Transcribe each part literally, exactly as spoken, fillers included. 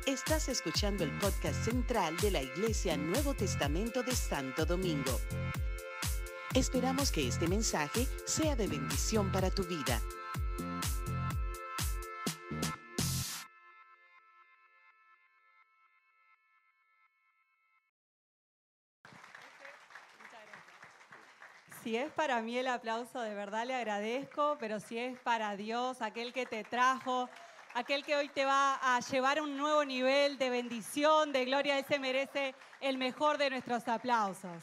Estás escuchando el podcast central de la Iglesia Nuevo Testamento de Santo Domingo. Esperamos que este mensaje sea de bendición para tu vida. Si es para mí el aplauso, de verdad le agradezco, pero si es para Dios, aquel que te trajo, aquel que hoy te va a llevar a un nuevo nivel de bendición, de gloria, Él se merece el mejor de nuestros aplausos.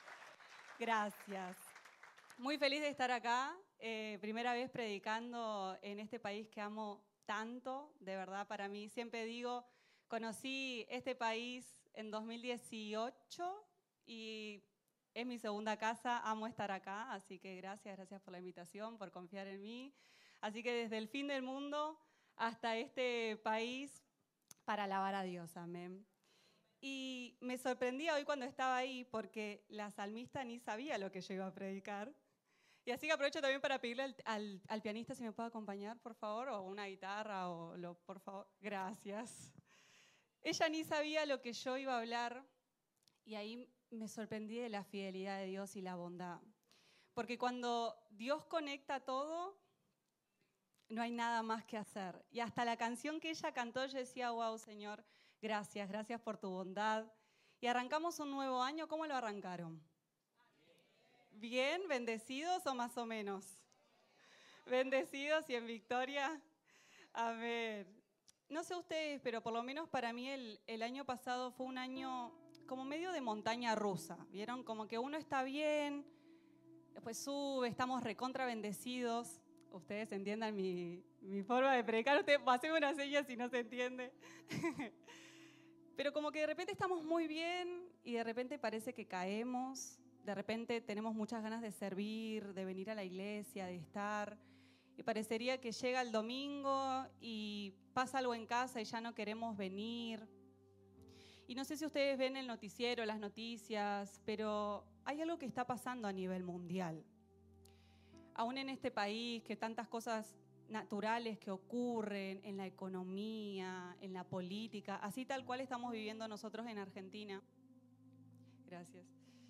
Gracias. Muy feliz de estar acá, eh, primera vez predicando en este país que amo tanto, de verdad para mí. Siempre digo, conocí este país en dos mil dieciocho y es mi segunda casa, amo estar acá, así que gracias, gracias por la invitación, por confiar en mí. Así que desde el fin del mundo hasta este país, para alabar a Dios, amén. Y me sorprendía hoy cuando estaba ahí porque la salmista ni sabía lo que yo iba a predicar. Y así que aprovecho también para pedirle al, al, al pianista si me puede acompañar, por favor, o una guitarra, o lo, por favor, gracias. Ella ni sabía lo que yo iba a hablar y ahí me sorprendí de la fidelidad de Dios y la bondad. Porque cuando Dios conecta todo, no hay nada más que hacer. Y hasta la canción que ella cantó, yo decía, wow, Señor, gracias, gracias por tu bondad. Y arrancamos un nuevo año, ¿cómo lo arrancaron? ¿Bien? ¿Bendecidos o más o menos? ¿Bendecidos y en victoria? Amén. No sé ustedes, pero por lo menos para mí el, el año pasado fue un año como medio de montaña rusa. ¿Vieron? Como que uno está bien, después sube, estamos recontra bendecidos. Ustedes entiendan mi, mi forma de predicar. Ustedes hacen una seña si no se entiende. Pero como que de repente estamos muy bien y de repente parece que caemos. De repente tenemos muchas ganas de servir, de venir a la iglesia, de estar. Y parecería que llega el domingo y pasa algo en casa y ya no queremos venir. Y no sé si ustedes ven el noticiero, las noticias, pero hay algo que está pasando a nivel mundial. Aún en este país, que tantas cosas naturales que ocurren en la economía, en la política, así tal cual estamos viviendo nosotros en Argentina. Gracias.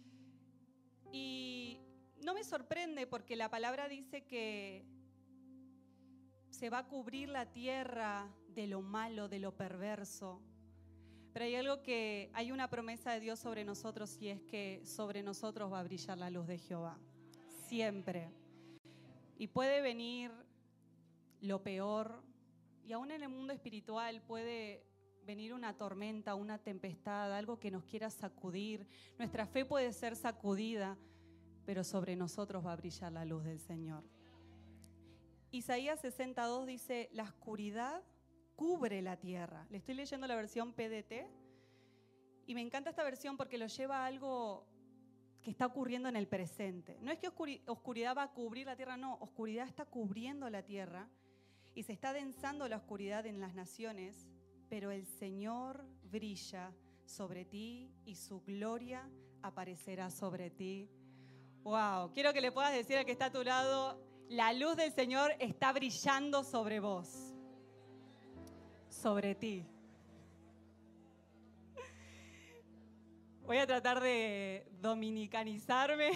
Y no me sorprende porque la palabra dice que se va a cubrir la tierra de lo malo, de lo perverso. Pero hay algo que, hay una promesa de Dios sobre nosotros y es que sobre nosotros va a brillar la luz de Jehová. Siempre. Y puede venir lo peor, y aún en el mundo espiritual puede venir una tormenta, una tempestad, algo que nos quiera sacudir. Nuestra fe puede ser sacudida, pero sobre nosotros va a brillar la luz del Señor. Isaías sesenta y dos dice, la oscuridad cubre la tierra. Le estoy leyendo la versión P D T y me encanta esta versión porque lo lleva a algo que está ocurriendo en el presente. No es que oscuridad va a cubrir la tierra, no, oscuridad está cubriendo la tierra y se está densando la oscuridad en las naciones, pero el Señor brilla sobre ti y su gloria aparecerá sobre ti. Wow, quiero que le puedas decir al que está a tu lado, la luz del Señor está brillando sobre vos, sobre ti. Voy a tratar de dominicanizarme,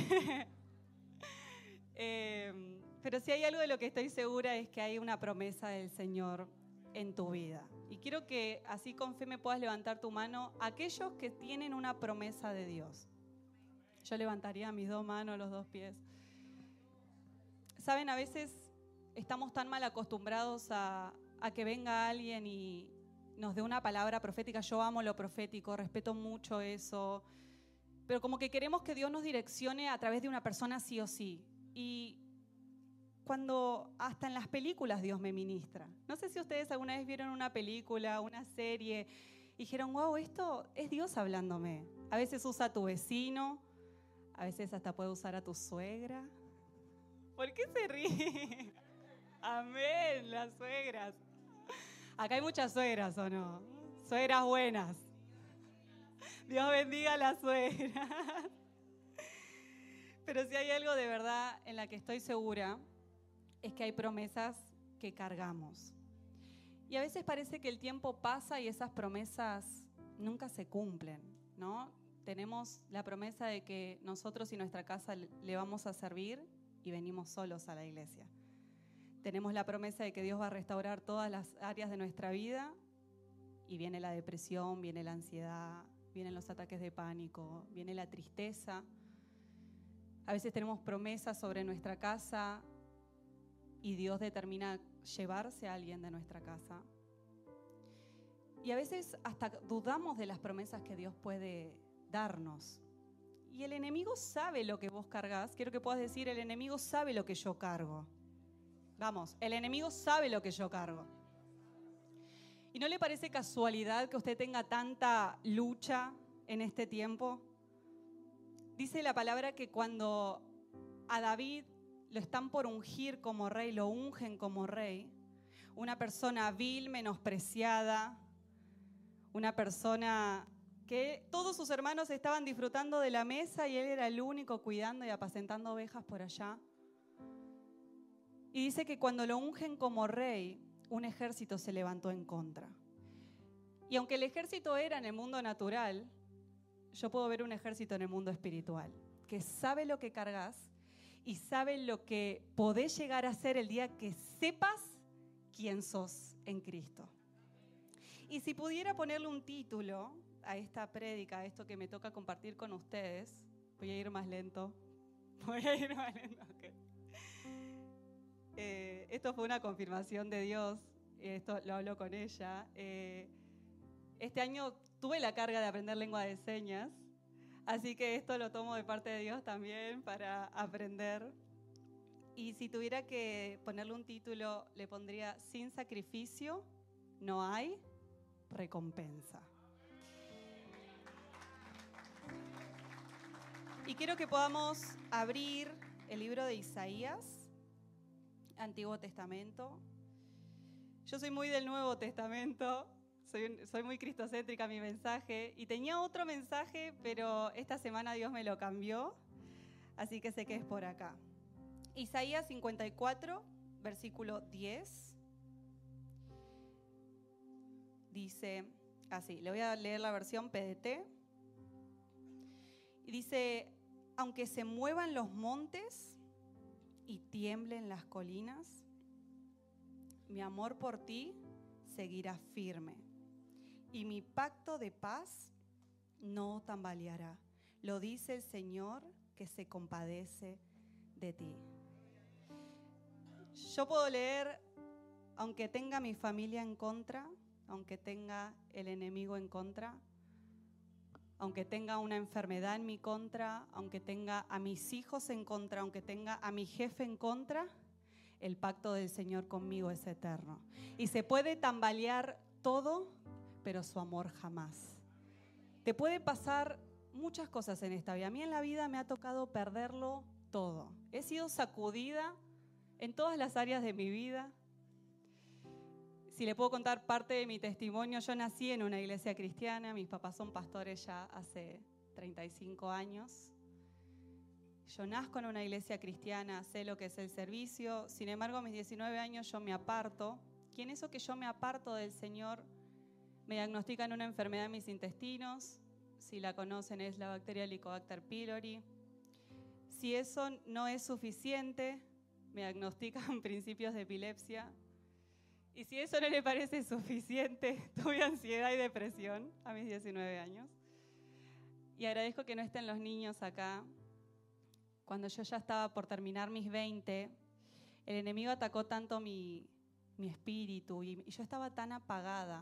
eh, pero si hay algo de lo que estoy segura es que hay una promesa del Señor en tu vida. Y quiero que así con fe me puedas levantar tu mano aquellos que tienen una promesa de Dios. Yo levantaría mis dos manos, los dos pies. Saben, a veces estamos tan mal acostumbrados a, a que venga alguien y nos dé una palabra profética. Yo amo lo profético, respeto mucho eso, pero como que queremos que Dios nos direccione a través de una persona sí o sí. Y cuando hasta en las películas Dios me ministra. No sé si ustedes alguna vez vieron una película, una serie, y dijeron, wow, esto es Dios hablándome. A veces usa a tu vecino, a veces hasta puede usar a tu suegra. ¿Por qué se ríe? Amén, las suegras. Acá hay muchas suegras, ¿o no? Suegras buenas. Dios bendiga a las suegras. Pero si hay algo de verdad en la que estoy segura, es que hay promesas que cargamos. Y a veces parece que el tiempo pasa y esas promesas nunca se cumplen, ¿no? Tenemos la promesa de que nosotros y nuestra casa le vamos a servir y venimos solos a la iglesia. Tenemos la promesa de que Dios va a restaurar todas las áreas de nuestra vida y viene la depresión, viene la ansiedad, vienen los ataques de pánico, viene la tristeza. A veces tenemos promesas sobre nuestra casa y Dios determina llevarse a alguien de nuestra casa. Y a veces hasta dudamos de las promesas que Dios puede darnos. Y el enemigo sabe lo que vos cargas. Quiero que puedas decir, el enemigo sabe lo que yo cargo. Vamos, el enemigo sabe lo que yo cargo. ¿Y no le parece casualidad que usted tenga tanta lucha en este tiempo? Dice la palabra que cuando a David lo están por ungir como rey, lo ungen como rey, una persona vil, menospreciada, una persona que todos sus hermanos estaban disfrutando de la mesa y él era el único cuidando y apacentando ovejas por allá. Y dice que cuando lo ungen como rey, un ejército se levantó en contra. Y aunque el ejército era en el mundo natural, yo puedo ver un ejército en el mundo espiritual, que sabe lo que cargas y sabe lo que podés llegar a ser el día que sepas quién sos en Cristo. Y si pudiera ponerle un título a esta prédica, a esto que me toca compartir con ustedes, voy a ir más lento, voy a ir más lento, okay. Eh, esto fue una confirmación de Dios, esto lo hablo con ella. Eh, este año tuve la carga de aprender lengua de señas, así que esto lo tomo de parte de Dios también para aprender. Y si tuviera que ponerle un título, le pondría Sin sacrificio no hay recompensa. Y quiero que podamos abrir el libro de Isaías, Antiguo Testamento. Yo soy muy del Nuevo Testamento, soy, soy muy cristocéntrica en mi mensaje y tenía otro mensaje, pero esta semana Dios me lo cambió, así que sé que es por acá. Isaías cincuenta y cuatro, versículo diez, dice así, le voy a leer la versión P D T, y dice: aunque se muevan los montes y tiemblen las colinas, mi amor por ti seguirá firme y mi pacto de paz no tambaleará. Lo dice el Señor que se compadece de ti. Yo puedo leer, aunque tenga mi familia en contra, aunque tenga el enemigo en contra, aunque tenga una enfermedad en mi contra, aunque tenga a mis hijos en contra, aunque tenga a mi jefe en contra, el pacto del Señor conmigo es eterno. Y se puede tambalear todo, pero su amor jamás. Te puede pasar muchas cosas en esta vida. A mí en la vida me ha tocado perderlo todo. He sido sacudida en todas las áreas de mi vida. Si le puedo contar parte de mi testimonio, yo nací en una iglesia cristiana, mis papás son pastores ya hace treinta y cinco años. Yo nazco en una iglesia cristiana, sé lo que es el servicio, sin embargo a mis diecinueve años yo me aparto, y en eso que yo me aparto del Señor, me diagnostican una enfermedad en mis intestinos, si la conocen es la bacteria Helicobacter pylori. Si eso no es suficiente, me diagnostican principios de epilepsia. Y si eso no le parece suficiente, tuve ansiedad y depresión a mis diecinueve años. Y agradezco que no estén los niños acá. Cuando yo ya estaba por terminar mis veinte, el enemigo atacó tanto mi, mi espíritu y, y yo estaba tan apagada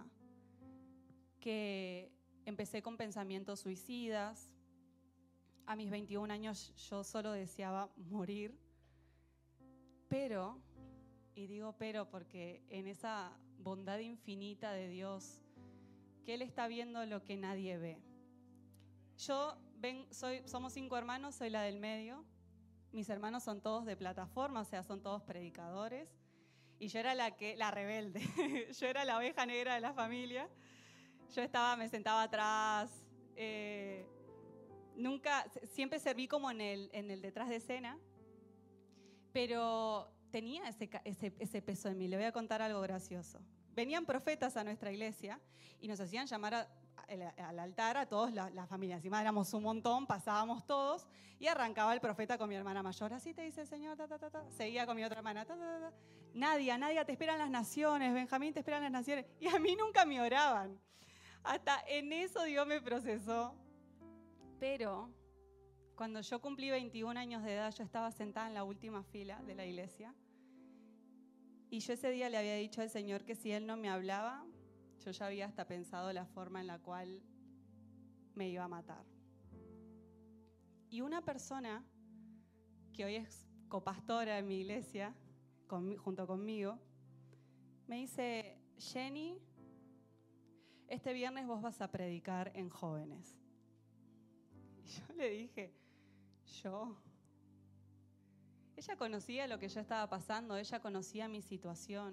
que empecé con pensamientos suicidas. A mis veintiún años yo solo deseaba morir. Pero... Y digo pero porque en esa bondad infinita de Dios, que Él está viendo lo que nadie ve. Yo ven, soy, somos cinco hermanos, soy la del medio. Mis hermanos son todos de plataforma, o sea, son todos predicadores. Y yo era la, que, la rebelde, yo era la oveja negra de la familia. Yo estaba, me sentaba atrás, eh, nunca, siempre serví como en el, en el detrás de escena, pero... tenía ese, ese, ese peso en mí. Le voy a contar algo gracioso. venían profetas a nuestra iglesia y nos hacían llamar a, a, al altar a todos la, la familia. Encima éramos un montón, pasábamos todos y arrancaba el profeta con mi hermana mayor. Así te dice el Señor, ta, ta, ta, ta. Seguía con mi otra hermana. Ta, ta, ta. Nadia, Nadia, te esperan las naciones. Benjamín, te esperan las naciones. Y a mí nunca me oraban. Hasta en eso Dios me procesó. Pero cuando yo cumplí veintiún años de edad, yo estaba sentada en la última fila de la iglesia. Y yo ese día le había dicho al Señor que si Él no me hablaba, yo ya había hasta pensado la forma en la cual me iba a matar. Y una persona que hoy es copastora en mi iglesia, con, junto conmigo, me dice, Jenny, este viernes vos vas a predicar en jóvenes. Y yo le dije, ¿yo? Ella conocía lo que yo estaba pasando, ella conocía mi situación.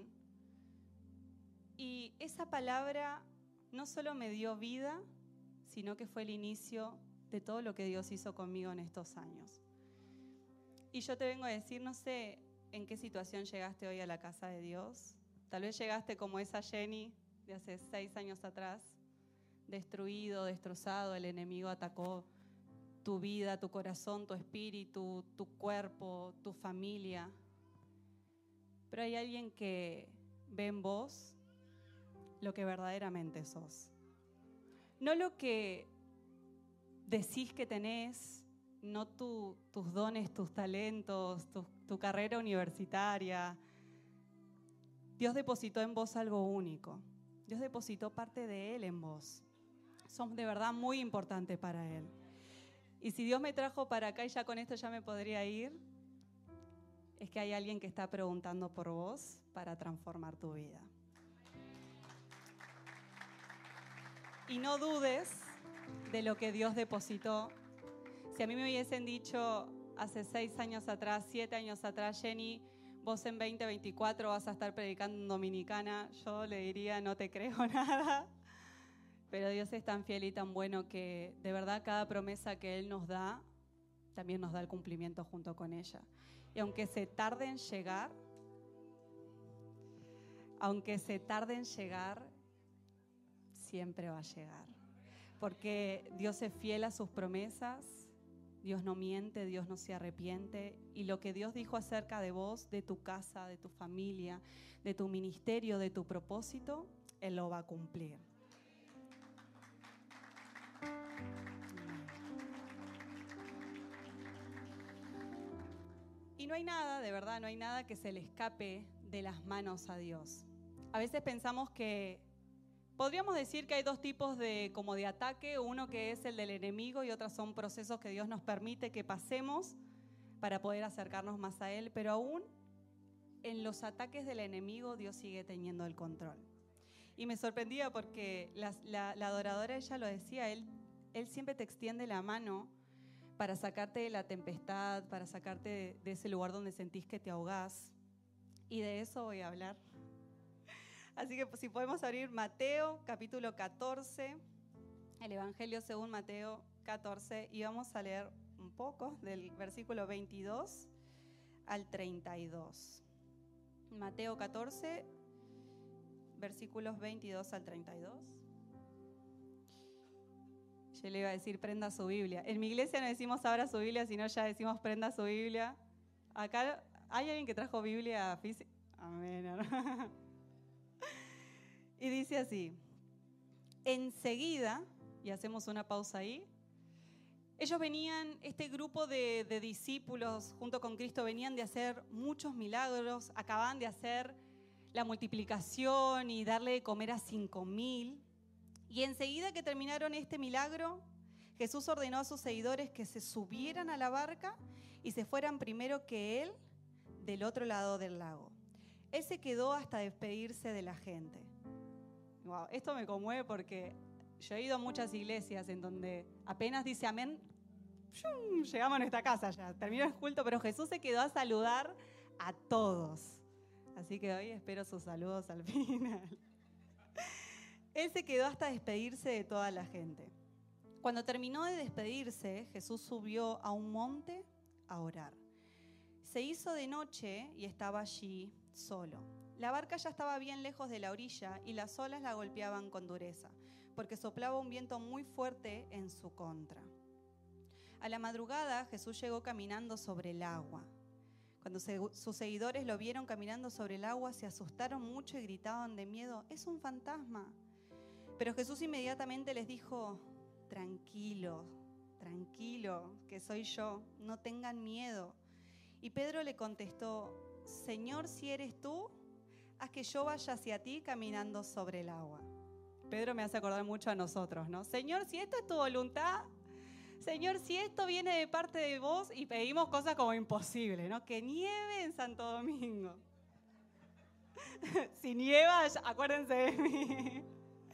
Y esa palabra no solo me dio vida, sino que fue el inicio de todo lo que Dios hizo conmigo en estos años. Y yo te vengo a decir, no sé en qué situación llegaste hoy a la casa de Dios. Tal vez llegaste como esa Jenny de hace seis años atrás, destruido, destrozado, el enemigo atacó tu vida, tu corazón, tu espíritu, tu cuerpo, tu familia. Pero hay alguien que ve en vos lo que verdaderamente sos. No lo que decís que tenés, no tu, tus dones, tus talentos, tu, tu carrera universitaria. Dios depositó en vos algo único. Dios depositó parte de Él en vos. Sos de verdad muy importante para Él. Y si Dios me trajo para acá y ya con esto ya me podría ir, es que hay alguien que está preguntando por vos para transformar tu vida. Y no dudes de lo que Dios depositó. Si a mí me hubiesen dicho hace seis años atrás, siete años atrás, Jenny, vos en veinte veinticuatro vas a estar predicando en Dominicana, yo le diría, no te creo nada. Pero Dios es tan fiel y tan bueno que de verdad cada promesa que Él nos da, también nos da el cumplimiento junto con ella. Y aunque se tarde en llegar, aunque se tarde en llegar, siempre va a llegar. Porque Dios es fiel a sus promesas, Dios no miente, Dios no se arrepiente. Y lo que Dios dijo acerca de vos, de tu casa, de tu familia, de tu ministerio, de tu propósito, Él lo va a cumplir. Y no hay nada, de verdad, no hay nada que se le escape de las manos a Dios. A veces pensamos que podríamos decir que hay dos tipos de, como de ataque, uno que es el del enemigo y otros son procesos que Dios nos permite que pasemos para poder acercarnos más a Él, pero aún en los ataques del enemigo Dios sigue teniendo el control. Y me sorprendía porque la, la, la adoradora, ella lo decía, él, él siempre te extiende la mano para sacarte de la tempestad, para sacarte de, de ese lugar donde sentís que te ahogás. Y de eso voy a hablar. Así que si podemos abrir Mateo capítulo catorce, el Evangelio según Mateo catorce, y vamos a leer un poco del versículo veintidós al treinta y dos. Mateo catorce, versículos veintidós al treinta y dos. Yo le iba a decir prenda su Biblia. En mi iglesia no decimos abra su Biblia, sino ya decimos prenda su Biblia. Acá hay alguien que trajo Biblia física. Amén. Y dice así: enseguida, y hacemos una pausa ahí, ellos venían, este grupo de, de discípulos junto con Cristo venían de hacer muchos milagros, acababan de hacer la multiplicación y darle de comer a cinco mil. Y enseguida que terminaron este milagro, Jesús ordenó a sus seguidores que se subieran a la barca y se fueran primero que Él del otro lado del lago. Él se quedó hasta despedirse de la gente. Wow, esto me conmueve porque yo he ido a muchas iglesias en donde apenas dice amén, ¡shum!, llegamos a nuestra casa ya, terminó el culto, pero Jesús se quedó a saludar a todos. Así que hoy espero sus saludos al final. Él se quedó hasta despedirse de toda la gente. Cuando terminó de despedirse, Jesús subió a un monte a orar. Se hizo de noche y estaba allí solo. La barca ya estaba bien lejos de la orilla y las olas la golpeaban con dureza, porque soplaba un viento muy fuerte en su contra. A la madrugada, Jesús llegó caminando sobre el agua. Cuando se, sus seguidores lo vieron caminando sobre el agua, se asustaron mucho y gritaban de miedo: ¡es un fantasma! Pero Jesús inmediatamente les dijo: tranquilo, tranquilo, que soy yo, no tengan miedo. Y Pedro le contestó: Señor, si eres tú, haz que yo vaya hacia ti caminando sobre el agua. Pedro me hace acordar mucho a nosotros, ¿no? Señor, si esto es tu voluntad, Señor, si esto viene de parte de vos, y pedimos cosas como imposibles, ¿no? Que nieve en Santo Domingo. Si nieva, acuérdense de mí.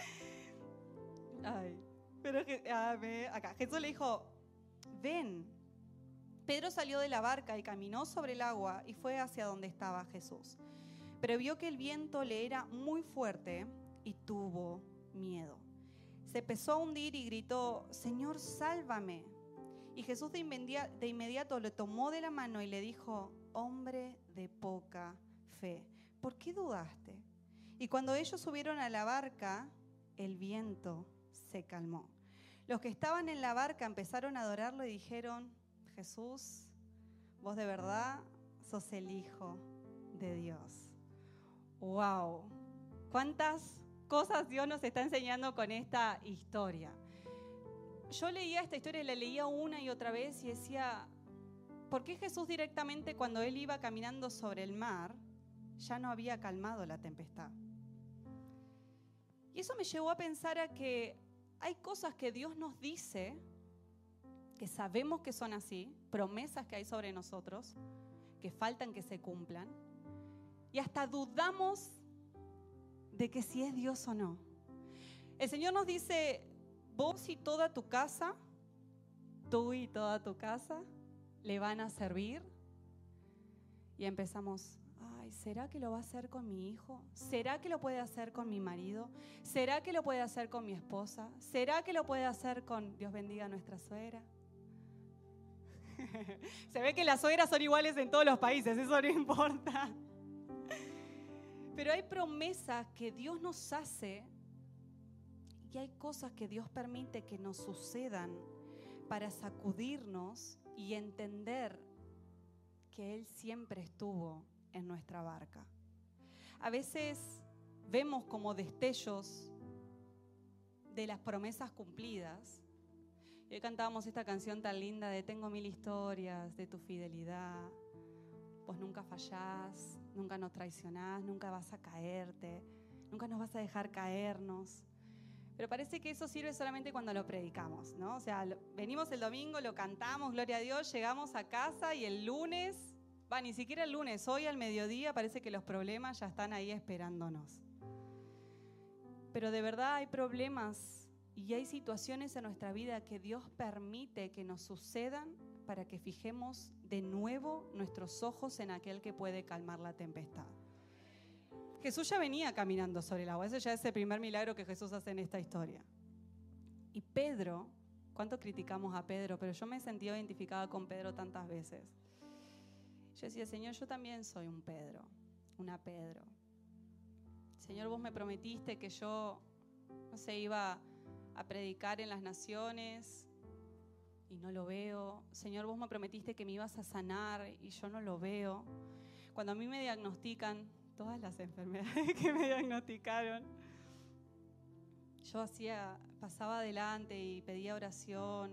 Ay, pero a ver, acá Jesús le dijo: ven. Pedro salió de la barca y caminó sobre el agua y fue hacia donde estaba Jesús. Pero vio que el viento le era muy fuerte y tuvo miedo. Se empezó a hundir y gritó: Señor, sálvame. Y Jesús de inmediato, de inmediato le tomó de la mano y le dijo: hombre de poca fe, ¿por qué dudaste? Y cuando ellos subieron a la barca, el viento se calmó. Los que estaban en la barca empezaron a adorarlo y dijeron: Jesús, vos de verdad sos el Hijo de Dios. ¡Wow! ¿Cuántas cosas Dios nos está enseñando con esta historia? Yo leía esta historia y la leía una y otra vez y decía: ¿por qué Jesús directamente, cuando Él iba caminando sobre el mar, ya no había calmado la tempestad? Y eso me llevó a pensar a que hay cosas que Dios nos dice, que sabemos que son así, promesas que hay sobre nosotros, que faltan que se cumplan, y hasta dudamos de que si es Dios o no. El Señor nos dice: vos y toda tu casa, tú y toda tu casa, le van a servir. Y empezamos: ay, ¿será que lo va a hacer con mi hijo? ¿Será que lo puede hacer con mi marido? ¿Será que lo puede hacer con mi esposa? ¿Será que lo puede hacer con, Dios bendiga a nuestra suegra? Se ve que las suegras son iguales en todos los países, eso no importa. Pero hay promesas que Dios nos hace y hay cosas que Dios permite que nos sucedan para sacudirnos y entender que Él siempre estuvo en nuestra barca. A veces vemos como destellos de las promesas cumplidas. Y hoy cantábamos esta canción tan linda de Tengo mil historias de tu fidelidad. Vos nunca fallás, nunca nos traicionás, nunca vas a caerte, nunca nos vas a dejar caernos. Pero parece que eso sirve solamente cuando lo predicamos, ¿no? O sea, lo, venimos el domingo, lo cantamos, gloria a Dios, llegamos a casa y el lunes, va, ni siquiera el lunes, hoy al mediodía parece que los problemas ya están ahí esperándonos. Pero de verdad hay problemas y hay situaciones en nuestra vida que Dios permite que nos sucedan para que fijemos de nuevo nuestros ojos en aquel que puede calmar la tempestad. Jesús ya venía caminando sobre el agua, ese ya es el primer milagro que Jesús hace en esta historia. Y Pedro, ¿cuánto criticamos a Pedro? Pero yo me he sentido identificada con Pedro tantas veces. Yo decía: Señor, yo también soy un Pedro, una Pedro. Señor, vos me prometiste que yo, no sé, iba a predicar en las naciones y no lo veo. Señor, vos me prometiste que me ibas a sanar y yo no lo veo. Cuando a mí me diagnostican todas las enfermedades que me diagnosticaron, yo hacía, pasaba adelante y pedía oración,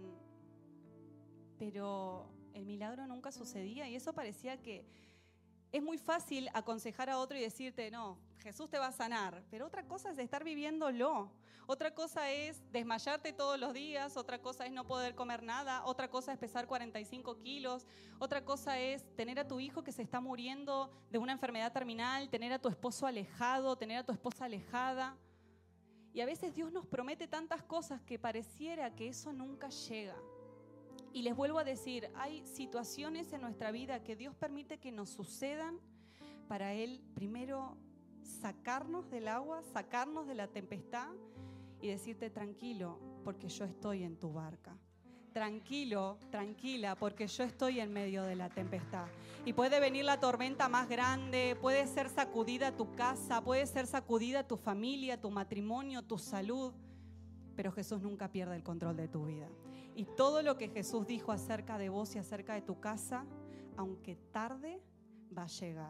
pero el milagro nunca sucedía y eso parecía que es muy fácil aconsejar a otro y decirte: no, Jesús te va a sanar, pero otra cosa es estar viviéndolo. Otra cosa es desmayarte todos los días, otra cosa es no poder comer nada, otra cosa es pesar cuarenta y cinco kilos, otra cosa es tener a tu hijo que se está muriendo de una enfermedad terminal, tener a tu esposo alejado, tener a tu esposa alejada. Y a veces Dios nos promete tantas cosas que pareciera que eso nunca llega. Y les vuelvo a decir, hay situaciones en nuestra vida que Dios permite que nos sucedan para Él primero sacarnos del agua, sacarnos de la tempestad y decirte: tranquilo, porque yo estoy en tu barca. tranquilo, tranquila, porque yo estoy en medio de la tempestad. Y puede venir la tormenta más grande, puede ser sacudida tu casa, puede ser sacudida tu familia, tu matrimonio, tu salud, pero Jesús nunca pierde el control de tu vida. Y todo lo que Jesús dijo acerca de vos y acerca de tu casa, aunque tarde, va a llegar.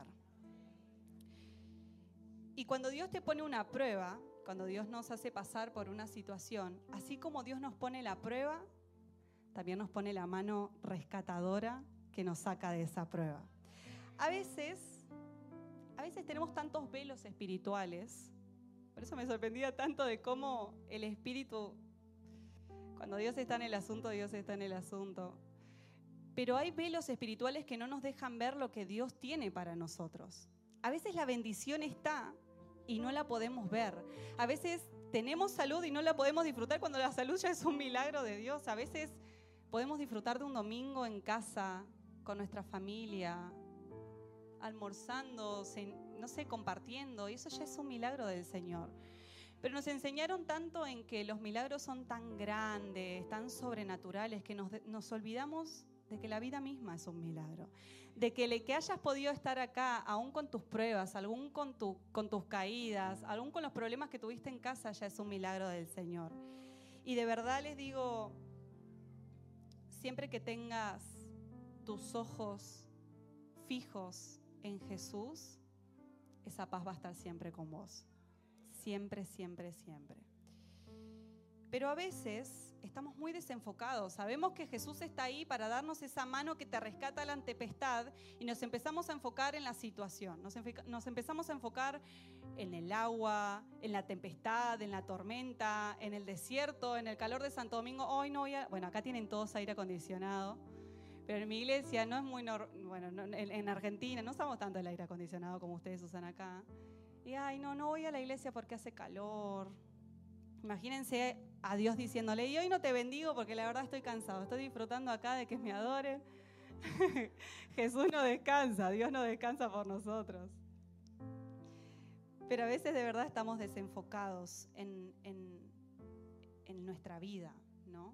Y cuando Dios te pone una prueba, cuando Dios nos hace pasar por una situación, así como Dios nos pone la prueba, también nos pone la mano rescatadora que nos saca de esa prueba. A veces, a veces tenemos tantos velos espirituales, por eso me sorprendía tanto de cómo el Espíritu, cuando Dios está en el asunto, Dios está en el asunto. Pero hay velos espirituales que no nos dejan ver lo que Dios tiene para nosotros. A veces la bendición está y no la podemos ver. A veces tenemos salud y no la podemos disfrutar cuando la salud ya es un milagro de Dios. A veces podemos disfrutar de un domingo en casa con nuestra familia, almorzando, no sé, compartiendo, y eso ya es un milagro del Señor. Pero nos enseñaron tanto en que los milagros son tan grandes, tan sobrenaturales, que nos, nos olvidamos de que la vida misma es un milagro. De que el que hayas podido estar acá, aún con tus pruebas, aún con, tu, con tus caídas, aún con los problemas que tuviste en casa, ya es un milagro del Señor. Y de verdad les digo, siempre que tengas tus ojos fijos en Jesús, esa paz va a estar siempre con vos. Siempre, siempre, siempre. Pero a veces estamos muy desenfocados. Sabemos que Jesús está ahí para darnos esa mano que te rescata la tempestad y nos empezamos a enfocar en la situación. Nos, nos empezamos a enfocar en el agua, en la tempestad, en la tormenta, en el desierto, en el calor de Santo Domingo. Hoy no voy a... Bueno, acá tienen todos aire acondicionado, pero en mi iglesia no es muy... Nor... Bueno, no, en, en Argentina no usamos tanto el aire acondicionado como ustedes usan acá. Y ay, no, no voy a la iglesia porque hace calor. Imagínense a Dios diciéndole, y hoy no te bendigo porque la verdad estoy cansado, estoy disfrutando acá de que me adoren. Jesús no descansa, Dios no descansa por nosotros. Pero a veces de verdad estamos desenfocados en, en, en nuestra vida, ¿no?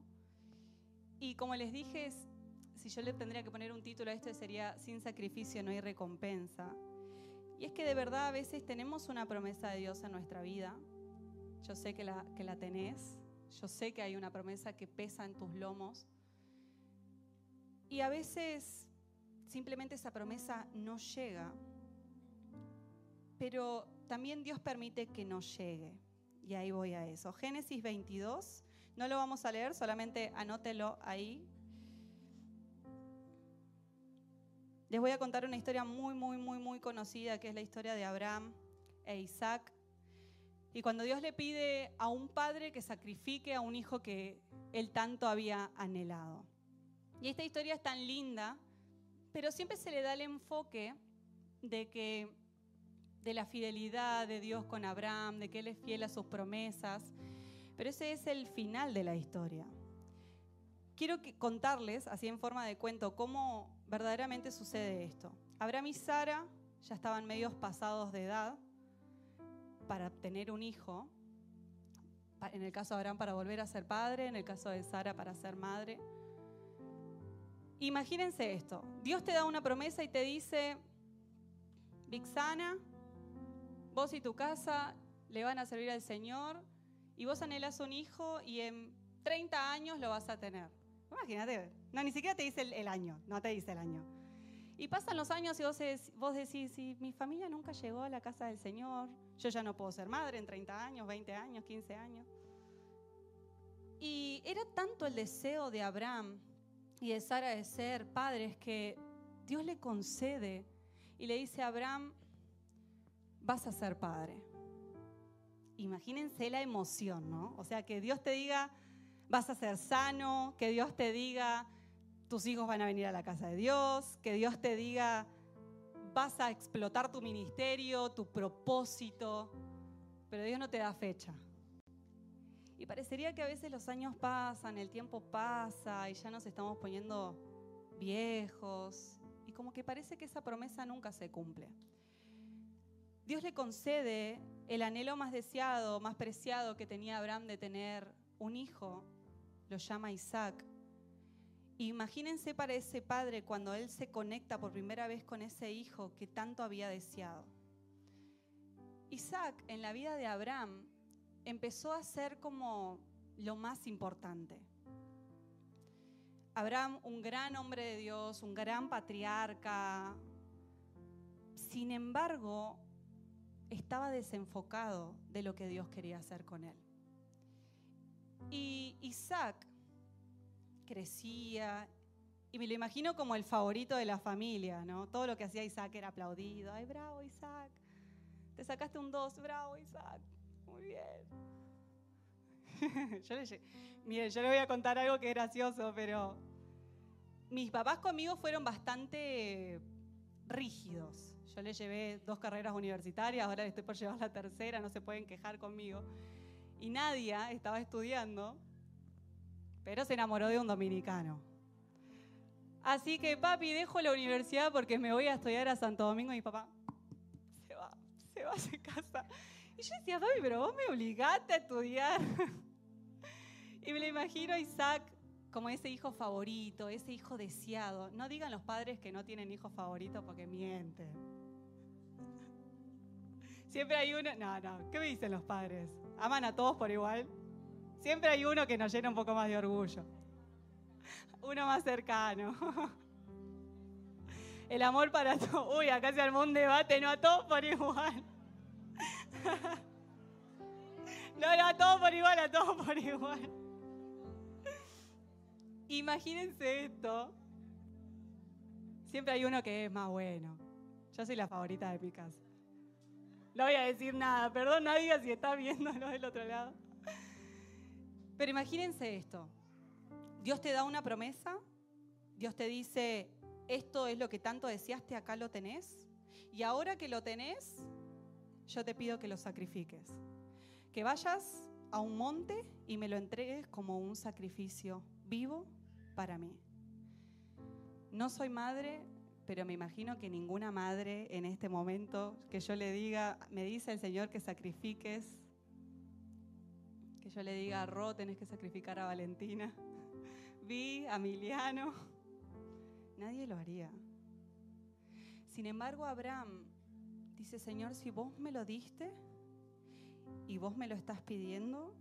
Y como les dije, si yo le tendría que poner un título a esto sería Sin sacrificio no hay recompensa. Y es que de verdad a veces tenemos una promesa de Dios en nuestra vida. Yo sé que la, que la tenés. Yo sé que hay una promesa que pesa en tus lomos. Y a veces simplemente esa promesa no llega. Pero también Dios permite que no llegue. Y ahí voy a eso. Génesis veintidós. No lo vamos a leer, solamente anótelo ahí. Les voy a contar una historia muy, muy, muy, muy conocida, que es la historia de Abraham e Isaac. Y cuando Dios le pide a un padre que sacrifique a un hijo que él tanto había anhelado. Y esta historia es tan linda, pero siempre se le da el enfoque de que de la fidelidad de Dios con Abraham, de que él es fiel a sus promesas. Pero ese es el final de la historia. Quiero que contarles, así en forma de cuento, cómo verdaderamente sucede esto. Abraham y Sara ya estaban medios pasados de edad para tener un hijo. En el caso de Abraham para volver a ser padre, en el caso de Sara para ser madre. Imagínense esto. Dios te da una promesa y te dice, Vixana, vos y tu casa le van a servir al Señor y vos anhelás un hijo y en treinta años lo vas a tener. Imagínate, no, ni siquiera te dice el, el año, no te dice el año. Y pasan los años y vos, vos decís, si mi familia nunca llegó a la casa del Señor, yo ya no puedo ser madre en treinta años, veinte años, quince años. Y era tanto el deseo de Abraham y de Sara de ser padres que Dios le concede y le dice a Abraham, vas a ser padre. Imagínense la emoción, ¿no? O sea, que Dios te diga, vas a ser sano, que Dios te diga, tus hijos van a venir a la casa de Dios, que Dios te diga, vas a explotar tu ministerio, tu propósito, pero Dios no te da fecha. Y parecería que a veces los años pasan, el tiempo pasa y ya nos estamos poniendo viejos y como que parece que esa promesa nunca se cumple. Dios le concede el anhelo más deseado, más preciado que tenía Abraham de tener un hijo, lo llama Isaac, Imagínense para ese padre cuando él se conecta por primera vez con ese hijo que tanto había deseado. Isaac, en la vida de Abraham, empezó a ser como lo más importante. Abraham, un gran hombre de Dios, un gran patriarca. Sin embargo, estaba desenfocado de lo que Dios quería hacer con él. Y Isaac crecía, y me lo imagino como el favorito de la familia, ¿no? Todo lo que hacía Isaac era aplaudido. ¡Ay, bravo, Isaac! Te sacaste un dos, bravo, Isaac. Muy bien. yo, le, miren, yo le voy a contar algo que es gracioso, pero mis papás conmigo fueron bastante rígidos. Yo le llevé dos carreras universitarias, ahora le estoy por llevar la tercera, no se pueden quejar conmigo. Y Nadia estaba estudiando, pero se enamoró de un dominicano. Así que, papi, dejo la universidad porque me voy a estudiar a Santo Domingo. Y mi papá se va, se va a su casa. Y yo decía, papi, pero vos me obligaste a estudiar. Y me lo imagino a Isaac como ese hijo favorito, ese hijo deseado. No digan los padres que no tienen hijos favoritos porque mienten. Siempre hay uno... No, no, ¿qué me dicen los padres? ¿Aman a todos por igual? Siempre hay uno que nos llena un poco más de orgullo. Uno más cercano. El amor para todos. Uy, acá se armó un debate, no a todos por igual. No, no, a todos por igual, a todos por igual. Imagínense esto. Siempre hay uno que es más bueno. Yo soy la favorita de mi casa. No voy a decir nada, perdón, no diga si está viéndolo del otro lado. Pero imagínense esto. Dios te da una promesa, Dios te dice, esto es lo que tanto deseaste, acá lo tenés. Y ahora que lo tenés, yo te pido que lo sacrifiques. Que vayas a un monte y me lo entregues como un sacrificio vivo para mí. No soy madre, pero me imagino que ninguna madre en este momento que yo le diga, me dice el Señor que sacrifiques, que yo le diga, Ro, tenés que sacrificar a Valentina, Vi, a Emiliano, nadie lo haría. Sin embargo, Abraham dice, Señor, si vos me lo diste y vos me lo estás pidiendo,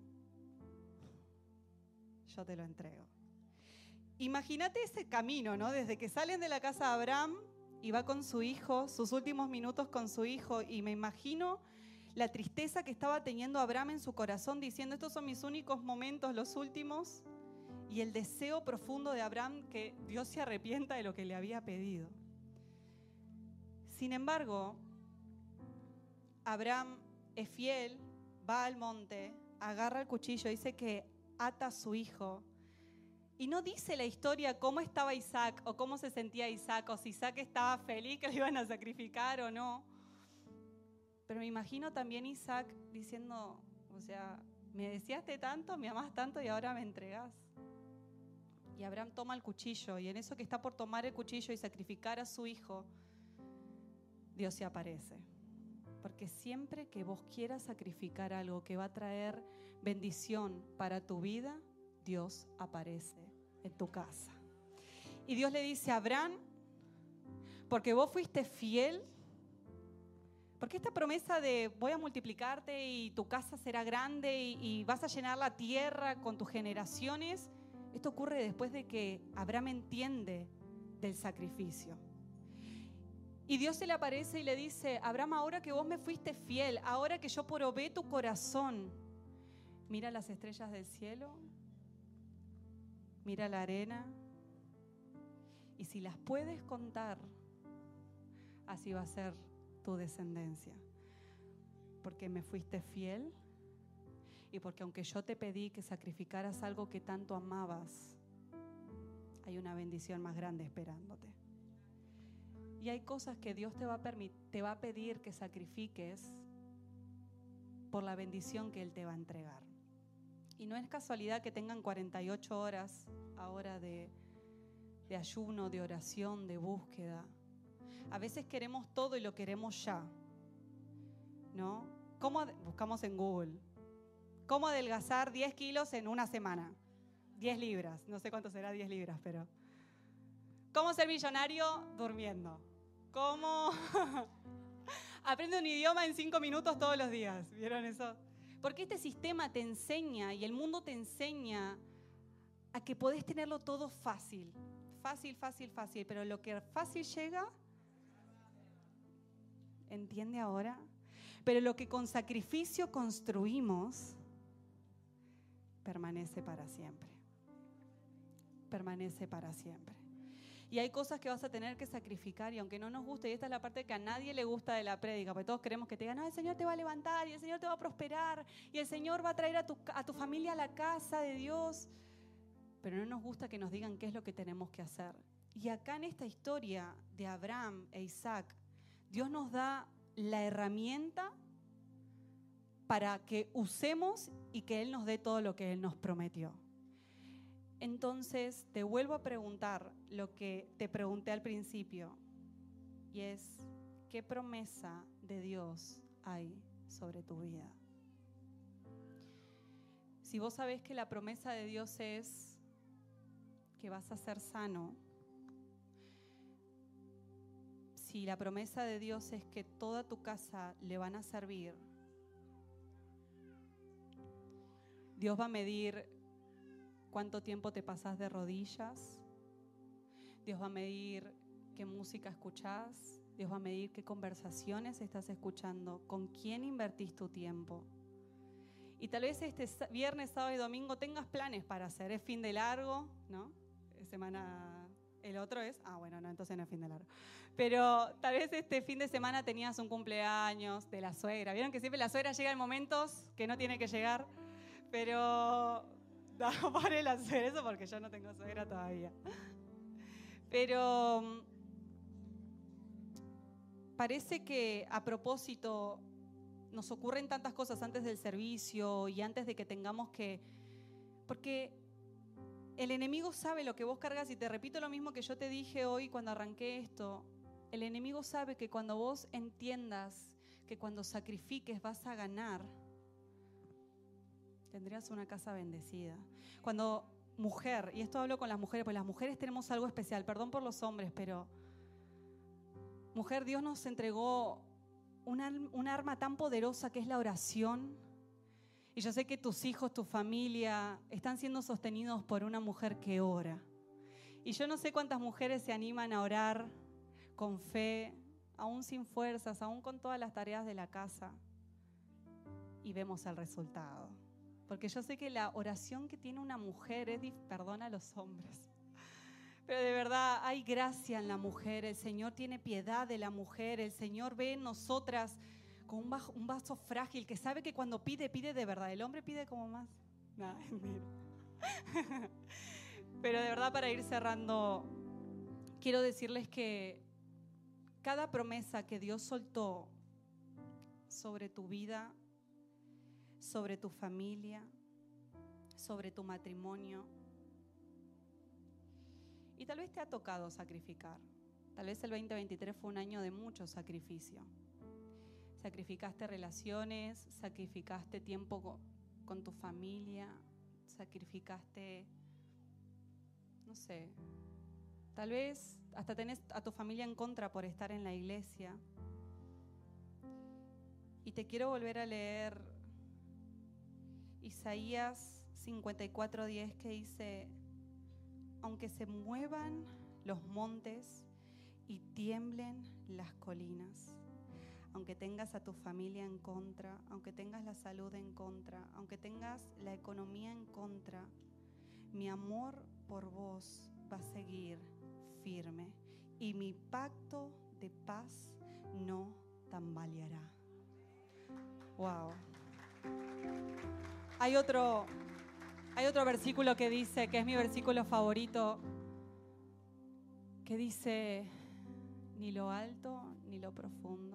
yo te lo entrego. Imagínate ese camino, ¿no? Desde que salen de la casa de Abraham y va con su hijo, sus últimos minutos con su hijo, y me imagino la tristeza que estaba teniendo Abraham en su corazón, diciendo, estos son mis únicos momentos, los últimos, y el deseo profundo de Abraham que Dios se arrepienta de lo que le había pedido. Sin embargo, Abraham es fiel, va al monte, agarra el cuchillo, dice que ata a su hijo. Y no dice la historia cómo estaba Isaac o cómo se sentía Isaac o si Isaac estaba feliz que lo iban a sacrificar o no. Pero me imagino también Isaac diciendo, o sea, me deseaste tanto, me amás tanto y ahora me entregás. Y Abraham toma el cuchillo y en eso que está por tomar el cuchillo y sacrificar a su hijo, Dios se aparece. Porque siempre que vos quieras sacrificar algo que va a traer bendición para tu vida, Dios aparece en tu casa. Y Dios le dice a Abraham, porque vos fuiste fiel, porque esta promesa de voy a multiplicarte y tu casa será grande y, y vas a llenar la tierra con tus generaciones, esto ocurre después de que Abraham entiende del sacrificio. Y Dios se le aparece y le dice, Abraham, ahora que vos me fuiste fiel, ahora que yo probé tu corazón, mira las estrellas del cielo, mira la arena, y si las puedes contar, así va a ser tu descendencia. Porque me fuiste fiel y porque aunque yo te pedí que sacrificaras algo que tanto amabas, hay una bendición más grande esperándote. Y hay cosas que Dios te va a permitir, te va a pedir que sacrifiques por la bendición que Él te va a entregar. Y no es casualidad que tengan cuarenta y ocho horas ahora de, de ayuno, de oración, de búsqueda. A veces queremos todo y lo queremos ya, ¿no? ¿Cómo buscamos en Google? ¿Cómo adelgazar diez kilos en una semana? diez libras, no sé cuánto será diez libras, pero ¿Cómo ser millonario? Durmiendo. ¿Cómo? Aprende un idioma en cinco minutos todos los días. ¿Vieron eso? Porque este sistema te enseña y el mundo te enseña a que podés tenerlo todo fácil. Fácil, fácil, fácil. Pero lo que fácil llega, ¿entiende ahora? Pero lo que con sacrificio construimos, permanece para siempre. Permanece para siempre. Y hay cosas que vas a tener que sacrificar y aunque no nos guste, y esta es la parte que a nadie le gusta de la prédica, porque todos queremos que te digan, no, el Señor te va a levantar y el Señor te va a prosperar y el Señor va a traer a tu, a tu familia a la casa de Dios. Pero no nos gusta que nos digan qué es lo que tenemos que hacer. Y acá en esta historia de Abraham e Isaac, Dios nos da la herramienta para que usemos y que Él nos dé todo lo que Él nos prometió. Entonces, te vuelvo a preguntar lo que te pregunté al principio, y es, ¿qué promesa de Dios hay sobre tu vida? Si vos sabés que la promesa de Dios es que vas a ser sano, si la promesa de Dios es que toda tu casa le van a servir, Dios va a medir cuánto tiempo te pasás de rodillas, Dios va a medir qué música escuchás, Dios va a medir qué conversaciones estás escuchando, con quién invertís tu tiempo. Y tal vez este viernes, sábado y domingo tengas planes para hacer, es fin de largo, ¿no? Semana, el otro es, ah bueno, no, entonces no es fin de largo. Pero tal vez este fin de semana tenías un cumpleaños de la suegra. ¿Vieron que siempre la suegra llega en momentos que no tiene que llegar? Pero no, paren a hacer eso porque yo no tengo suegra todavía. Pero parece que a propósito nos ocurren tantas cosas antes del servicio y antes de que tengamos que... Porque el enemigo sabe lo que vos cargas y te repito lo mismo que yo te dije hoy cuando arranqué esto. El enemigo sabe que cuando vos entiendas que cuando sacrifiques vas a ganar, tendrías una casa bendecida. Cuando mujer, y esto hablo con las mujeres, porque las mujeres tenemos algo especial, perdón por los hombres, pero mujer, Dios nos entregó una, una arma tan poderosa que es la oración. Y yo sé que tus hijos, tu familia, están siendo sostenidos por una mujer que ora. Y yo no sé cuántas mujeres se animan a orar con fe, aún sin fuerzas, aún con todas las tareas de la casa, y vemos el resultado. Porque yo sé que la oración que tiene una mujer es, perdona a los hombres, pero de verdad hay gracia en la mujer. El Señor tiene piedad de la mujer. El Señor ve en nosotras con un, bajo, un vaso frágil que sabe que cuando pide, pide de verdad. El hombre pide como más. No, pero de verdad, para ir cerrando, quiero decirles que cada promesa que Dios soltó sobre tu vida, sobre tu familia, sobre tu matrimonio. Y tal vez te ha tocado sacrificar. Tal vez el veinte veintitrés fue un año de mucho sacrificio. Sacrificaste relaciones, sacrificaste tiempo con, con tu familia, sacrificaste, no sé, tal vez hasta tenés a tu familia en contra por estar en la iglesia. Y te quiero volver a leer Isaías cincuenta y cuatro diez, que dice: aunque se muevan los montes y tiemblen las colinas, aunque tengas a tu familia en contra, aunque tengas la salud en contra, aunque tengas la economía en contra, mi amor por vos va a seguir firme y mi pacto de paz no tambaleará. Wow. Hay otro, hay otro versículo que dice, que es mi versículo favorito, que dice: ni lo alto ni lo profundo,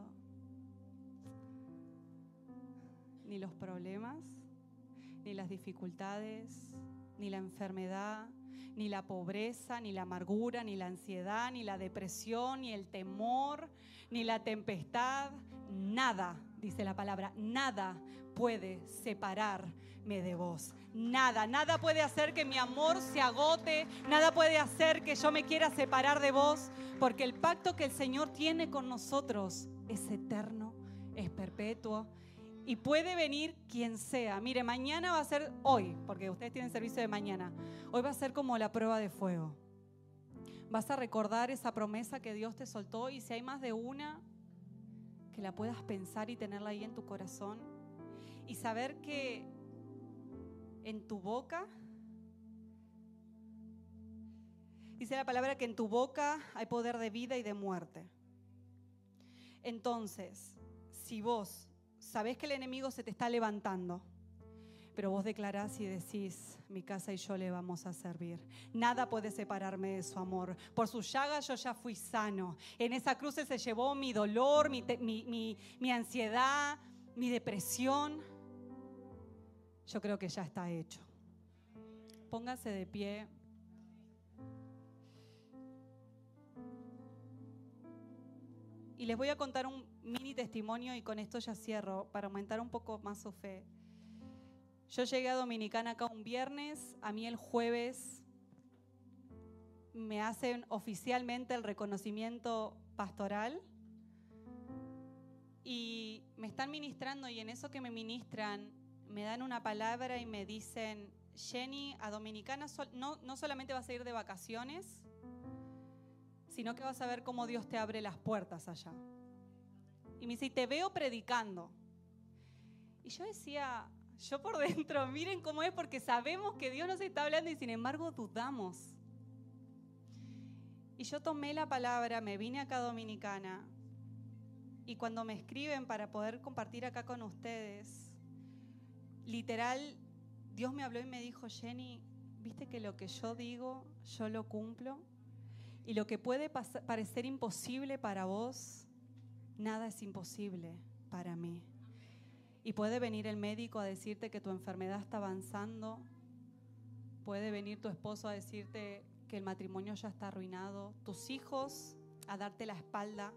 ni los problemas, ni las dificultades, ni la enfermedad, ni la pobreza, ni la amargura, ni la ansiedad, ni la depresión, ni el temor, ni la tempestad, nada dice la palabra, nada puede separarme de vos. Nada, nada puede hacer que mi amor se agote, nada puede hacer que yo me quiera separar de vos, porque el pacto que el Señor tiene con nosotros es eterno, es perpetuo y puede venir quien sea. Mire, mañana va a ser hoy, porque ustedes tienen servicio de mañana. Hoy va a ser como la prueba de fuego. Vas a recordar esa promesa que Dios te soltó y si hay más de una, que la puedas pensar y tenerla ahí en tu corazón y saber que en tu boca, dice la palabra que en tu boca hay poder de vida y de muerte. Entonces, si vos sabés que el enemigo se te está levantando, pero vos declarás y decís, mi casa y yo le vamos a servir. Nada puede separarme de su amor. Por su llaga yo ya fui sano. En esa cruz se llevó mi dolor, mi, mi, mi, mi ansiedad, mi depresión. Yo creo que ya está hecho. Pónganse de pie. Y les voy a contar un mini testimonio y con esto ya cierro para aumentar un poco más su fe. Yo llegué a Dominicana acá un viernes, a mí el jueves me hacen oficialmente el reconocimiento pastoral y me están ministrando y en eso que me ministran me dan una palabra y me dicen, Jenny, a Dominicana sol, no, no solamente vas a ir de vacaciones, sino que vas a ver cómo Dios te abre las puertas allá. Y me dice, te veo predicando. Y yo decía, yo por dentro, miren cómo es, porque sabemos que Dios nos está hablando y sin embargo dudamos. Y yo tomé la palabra, me vine acá a Dominicana y cuando me escriben para poder compartir acá con ustedes, literal, Dios me habló y me dijo, Jenny, ¿viste que lo que yo digo, yo lo cumplo? Y lo que puede pas- parecer imposible para vos, nada es imposible para mí. Y puede venir el médico a decirte que tu enfermedad está avanzando. Puede venir tu esposo a decirte que el matrimonio ya está arruinado. Tus hijos a darte la espalda.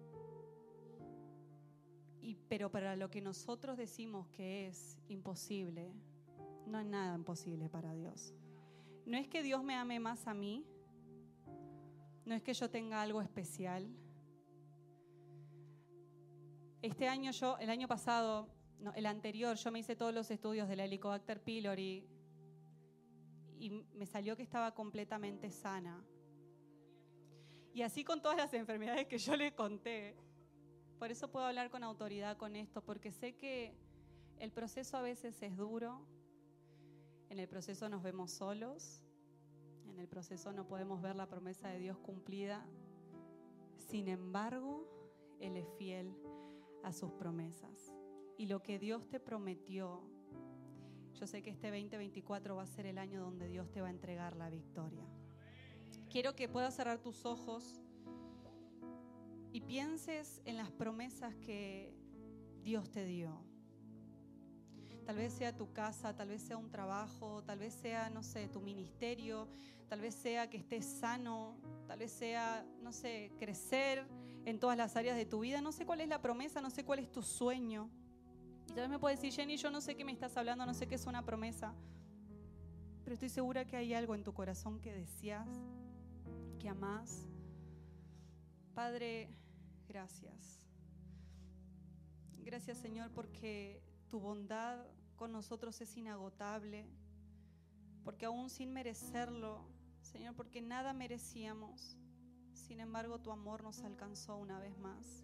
Y, pero para lo que nosotros decimos que es imposible, no hay nada imposible para Dios. No es que Dios me ame más a mí. No es que yo tenga algo especial. Este año yo, el año pasado, no, el anterior, yo me hice todos los estudios de la Helicobacter pylori y me salió que estaba completamente sana. Y así con todas las enfermedades que yo le conté. Por eso puedo hablar con autoridad con esto, porque sé que el proceso a veces es duro, en el proceso nos vemos solos, en el proceso no podemos ver la promesa de Dios cumplida. Sin embargo, Él es fiel a sus promesas. Y lo que Dios te prometió, yo sé que este veinte veinticuatro va a ser el año donde Dios te va a entregar la victoria. Quiero que puedas cerrar tus ojos y pienses en las promesas que Dios te dio. Tal vez sea tu casa, tal vez sea un trabajo, tal vez sea, no sé, tu ministerio, tal vez sea que estés sano, tal vez sea, no sé, crecer en todas las áreas de tu vida. No sé cuál es la promesa, no sé cuál es tu sueño. Y tal vez me puedes decir, Jenny, yo no sé qué me estás hablando, no sé qué es una promesa. Pero estoy segura que hay algo en tu corazón que deseas, que amás. Padre, gracias. Gracias, Señor, porque tu bondad con nosotros es inagotable, porque aún sin merecerlo, Señor, porque nada merecíamos, sin embargo tu amor nos alcanzó una vez más.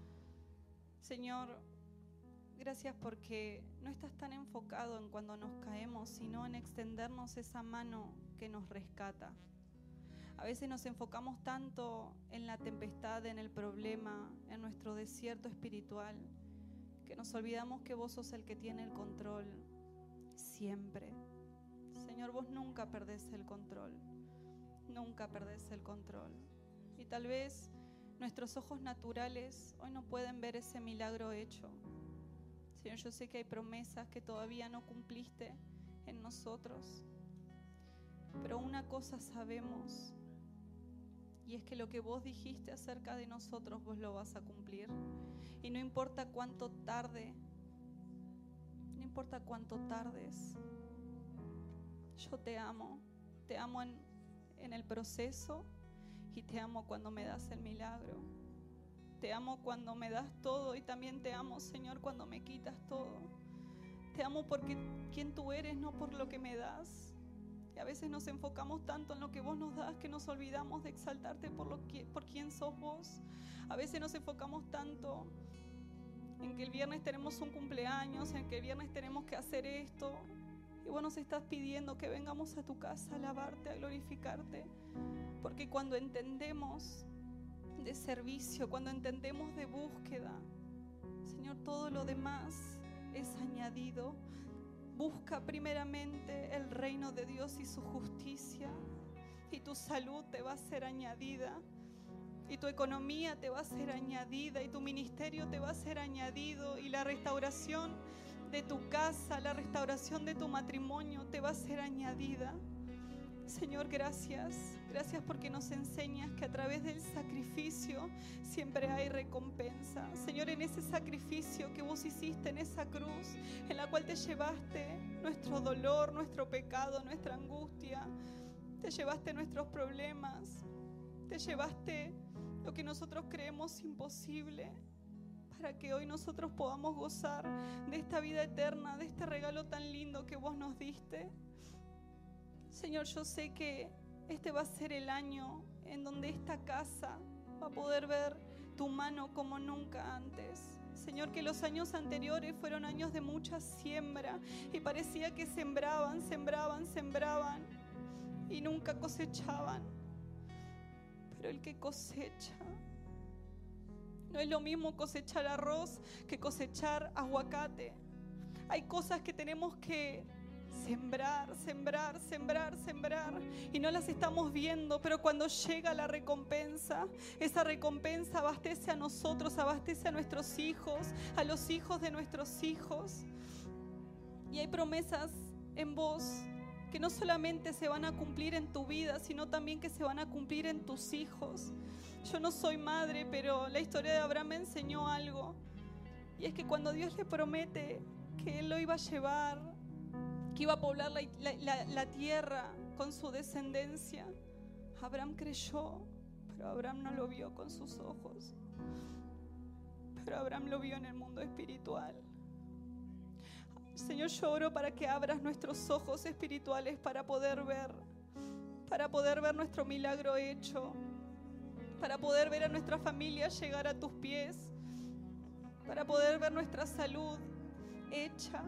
Señor, gracias porque no estás tan enfocado en cuando nos caemos, sino en extendernos esa mano que nos rescata. A veces nos enfocamos tanto en la tempestad, en el problema, en nuestro desierto espiritual, que nos olvidamos que vos sos el que tiene el control siempre. Señor, vos nunca perdés el control, nunca perdés el control. Y tal vez nuestros ojos naturales hoy no pueden ver ese milagro hecho. Señor, yo sé que hay promesas que todavía no cumpliste en nosotros, pero una cosa sabemos, y es que lo que vos dijiste acerca de nosotros, vos lo vas a cumplir. Y no importa cuánto tarde, no importa cuánto tardes, yo te amo. Te amo en, en el proceso y te amo cuando me das el milagro. Te amo cuando me das todo y también te amo, Señor, cuando me quitas todo. Te amo porque quien tú eres, no por lo que me das. Y a veces nos enfocamos tanto en lo que vos nos das que nos olvidamos de exaltarte por, lo que, por quién sos vos. A veces nos enfocamos tanto en que el viernes tenemos un cumpleaños, en que el viernes tenemos que hacer esto. Y vos nos estás pidiendo que vengamos a tu casa a alabarte, a glorificarte. Porque cuando entendemos de servicio, cuando entendemos de búsqueda, Señor, todo lo demás es añadido. Busca primeramente el reino de Dios y su justicia, y tu salud te va a ser añadida, y tu economía te va a ser añadida, y tu ministerio te va a ser añadido, y la restauración de tu casa, la restauración de tu matrimonio te va a ser añadida. Señor, gracias, gracias porque nos enseñas que a través del sacrificio siempre hay recompensa. Señor, en ese sacrificio que vos hiciste en esa cruz, en la cual te llevaste nuestro dolor, nuestro pecado, nuestra angustia, te llevaste nuestros problemas, te llevaste lo que nosotros creemos imposible, para que hoy nosotros podamos gozar de esta vida eterna, de este regalo tan lindo que vos nos diste. Señor, yo sé que este va a ser el año en donde esta casa va a poder ver tu mano como nunca antes. Señor, que los años anteriores fueron años de mucha siembra y parecía que sembraban, sembraban, sembraban y nunca cosechaban. Pero el que cosecha, no es lo mismo cosechar arroz que cosechar aguacate. Hay cosas que tenemos que sembrar, sembrar, sembrar, sembrar y no las estamos viendo, pero cuando llega la recompensa, esa recompensa abastece a nosotros, abastece a nuestros hijos, a los hijos de nuestros hijos. Y hay promesas en vos que no solamente se van a cumplir en tu vida, sino también que se van a cumplir en tus hijos. Yo no soy madre, pero la historia de Abraham me enseñó algo, y es que cuando Dios le promete que Él lo iba a llevar, que iba a poblar la, la, la tierra con su descendencia, Abraham creyó, pero Abraham no lo vio con sus ojos, pero Abraham lo vio en el mundo espiritual. Señor, yo oro para que abras nuestros ojos espirituales para poder ver, para poder ver nuestro milagro hecho, para poder ver a nuestra familia llegar a tus pies, para poder ver nuestra salud hecha,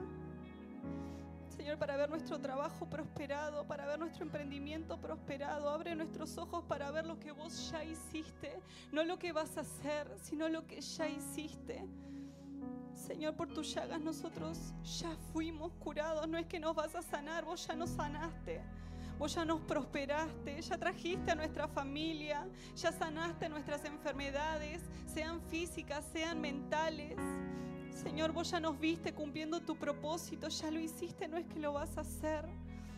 Señor, para ver nuestro trabajo prosperado, para ver nuestro emprendimiento prosperado. Abre nuestros ojos para ver lo que vos ya hiciste, no lo que vas a hacer, sino lo que ya hiciste. Señor, por tus llagas nosotros ya fuimos curados. No es que nos vas a sanar, vos ya nos sanaste, vos ya nos prosperaste, ya trajiste a nuestra familia, ya sanaste nuestras enfermedades, sean físicas, sean mentales. Señor, vos ya nos viste cumpliendo tu propósito, ya lo hiciste, no es que lo vas a hacer.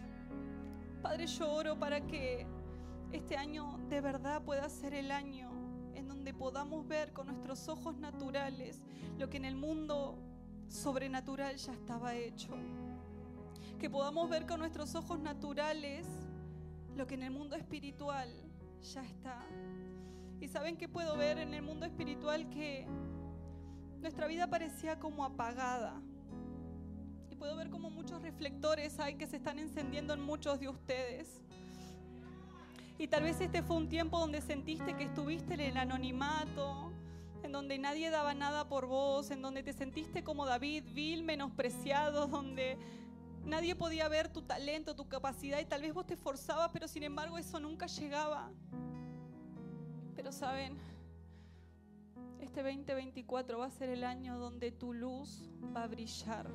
Padre, yo oro para que este año de verdad pueda ser el año en donde podamos ver con nuestros ojos naturales lo que en el mundo sobrenatural ya estaba hecho. Que podamos ver con nuestros ojos naturales lo que en el mundo espiritual ya está. Y ¿saben qué puedo ver en el mundo espiritual? Que nuestra vida parecía como apagada. Y puedo ver como muchos reflectores hay que se están encendiendo en muchos de ustedes. Y tal vez este fue un tiempo donde sentiste que estuviste en el anonimato, en donde nadie daba nada por vos, en donde te sentiste como David, vil, menospreciado, donde nadie podía ver tu talento, tu capacidad, y tal vez vos te esforzabas, pero sin embargo eso nunca llegaba. Pero saben, este veinte veinticuatro va a ser el año donde tu luz va a brillar.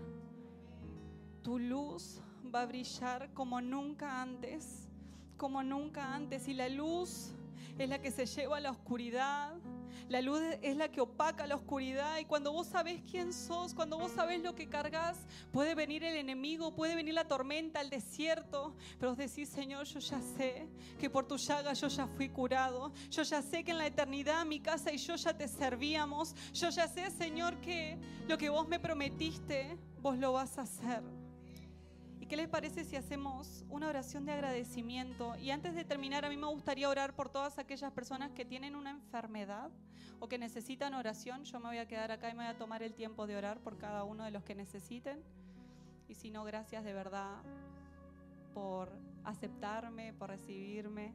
Tu luz va a brillar como nunca antes, como nunca antes. Y la luz es la que se lleva a la oscuridad. La luz es la que opaca la oscuridad, y cuando vos sabés quién sos, cuando vos sabés lo que cargas, puede venir el enemigo, puede venir la tormenta, el desierto, pero vos decís: Señor, yo ya sé que por tu llaga yo ya fui curado, yo ya sé que en la eternidad mi casa y yo ya te servíamos, yo ya sé, Señor, que lo que vos me prometiste, vos lo vas a hacer. ¿Y qué les parece si hacemos una oración de agradecimiento? Y antes de terminar, a mí me gustaría orar por todas aquellas personas que tienen una enfermedad o que necesitan oración. Yo me voy a quedar acá y me voy a tomar el tiempo de orar por cada uno de los que necesiten. Y si no, gracias de verdad por aceptarme, por recibirme.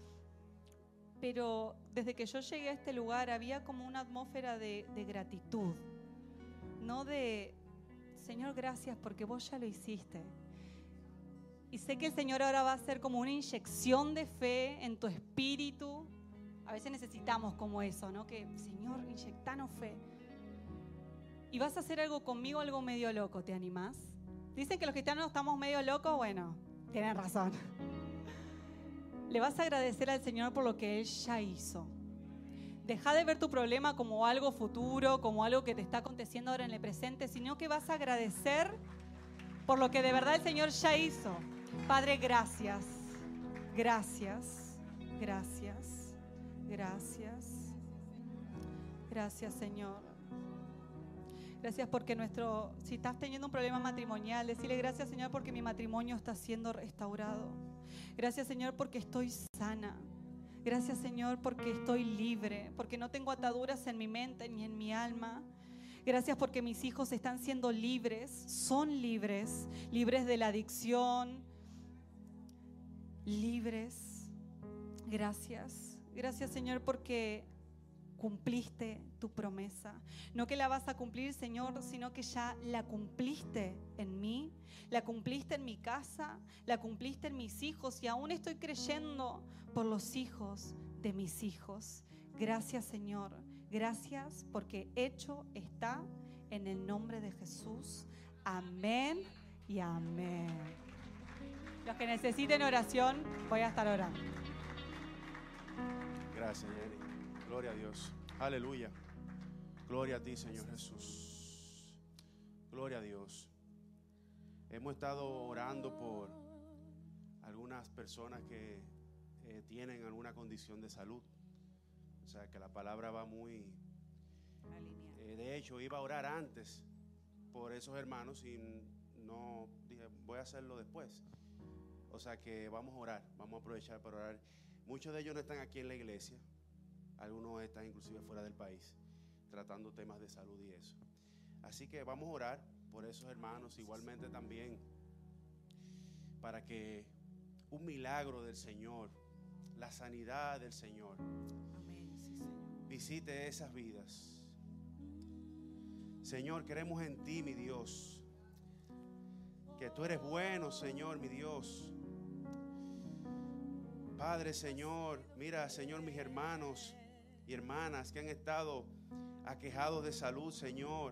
Pero desde que yo llegué a este lugar había como una atmósfera de, de gratitud, no de: Señor, gracias porque vos ya lo hiciste. Y sé que el Señor ahora va a hacer como una inyección de fe en tu espíritu. A veces necesitamos como eso, ¿no? Que, Señor, inyectanos fe. Y vas a hacer algo conmigo, algo medio loco. ¿Te animás? Dicen que los cristianos estamos medio locos. Bueno, tienen razón. Le vas a agradecer al Señor por lo que Él ya hizo. Deja de ver tu problema como algo futuro, como algo que te está aconteciendo ahora en el presente, sino que vas a agradecer por lo que de verdad el Señor ya hizo. Padre, gracias, gracias, gracias, gracias, gracias, Señor. Gracias porque nuestro, si estás teniendo un problema matrimonial, decirle: gracias, Señor, porque mi matrimonio está siendo restaurado. Gracias, Señor, porque estoy sana. Gracias, Señor, porque estoy libre, porque no tengo ataduras en mi mente ni en mi alma. Gracias porque mis hijos están siendo libres, son libres, libres de la adicción, libres. Gracias, gracias, Señor, porque cumpliste tu promesa. No que la vas a cumplir, Señor, sino que ya la cumpliste en mí, la cumpliste en mi casa, la cumpliste en mis hijos, y aún estoy creyendo por los hijos de mis hijos. Gracias, Señor. Gracias porque hecho está, en el nombre de Jesús. Amén y amén. Los que necesiten oración, voy a estar orando. Gracias, Jenny. Gloria a Dios. Aleluya. Gloria a ti, Señor Jesús. Gloria a Dios. Hemos estado orando por algunas personas que eh, tienen alguna condición de salud. O sea, que la palabra va muy... Eh, de hecho, iba a orar antes por esos hermanos y no dije, voy a hacerlo después. O sea que vamos a orar, vamos a aprovechar para orar. Muchos de ellos no están aquí en la iglesia. Algunos están inclusive fuera del país, tratando temas de salud y eso. Así que vamos a orar por esos hermanos, igualmente también para que un milagro del Señor, la sanidad del Señor, visite esas vidas. Señor, creemos en ti, mi Dios, que tú eres bueno, Señor, mi Dios. Padre, Señor, mira, Señor, mis hermanos y hermanas que han estado aquejados de salud, Señor.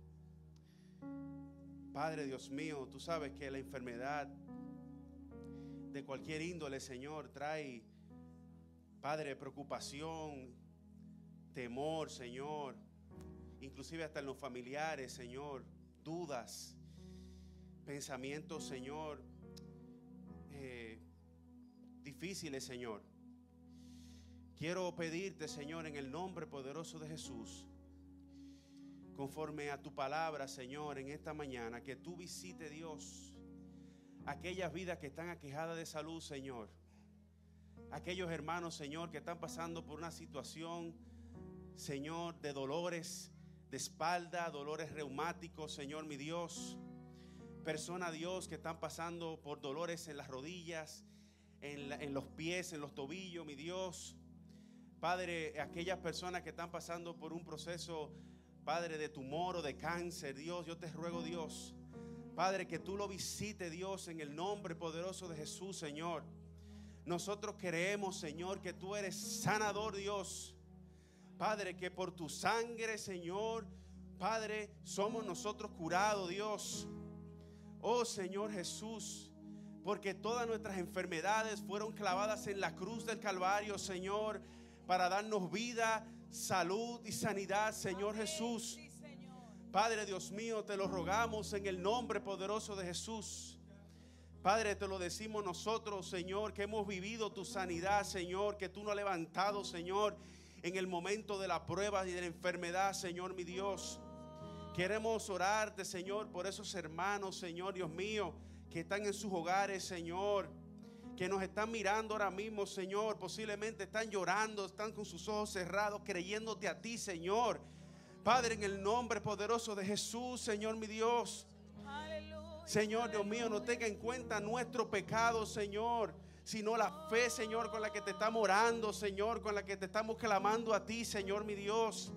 Padre, Dios mío, tú sabes que la enfermedad de cualquier índole, Señor, trae, Padre, preocupación, temor, Señor, inclusive hasta en los familiares, Señor, dudas, pensamientos, Señor, eh, difíciles, Señor. Quiero pedirte, Señor, en el nombre poderoso de Jesús, conforme a tu palabra, Señor, en esta mañana, que tú visites, Dios, aquellas vidas que están aquejadas de salud, Señor. Aquellos hermanos, Señor, que están pasando por una situación, Señor, de dolores de espalda, dolores reumáticos, Señor, mi Dios. Personas, Dios, que están pasando por dolores en las rodillas, en, la, en los pies, en los tobillos, mi Dios. Padre, aquellas personas que están pasando por un proceso, Padre, de tumor o de cáncer, Dios, yo te ruego, Dios, Padre, que tú lo visites, Dios, en el nombre poderoso de Jesús, Señor. Nosotros creemos, Señor, que tú eres sanador, Dios. Padre, que por tu sangre, Señor, Padre, somos nosotros curados, Dios. Oh, Señor Jesús, porque todas nuestras enfermedades fueron clavadas en la cruz del Calvario, Señor, para darnos vida, salud y sanidad, Señor Jesús. Padre Dios mío, te lo rogamos en el nombre poderoso de Jesús. Padre, te lo decimos nosotros, Señor, que hemos vivido tu sanidad, Señor, que tú nos has levantado, Señor, en el momento de la prueba y de la enfermedad, Señor mi Dios. Queremos orarte, Señor, por esos hermanos, Señor Dios mío, que están en sus hogares, Señor, que nos están mirando ahora mismo, Señor, posiblemente están llorando, están con sus ojos cerrados, creyéndote a ti, Señor. Padre, en el nombre poderoso de Jesús, Señor mi Dios. Aleluya, Señor Dios mío, no tenga en cuenta nuestro pecado, Señor, sino la fe, Señor, con la que te estamos orando, Señor, con la que te estamos clamando a ti, Señor mi Dios.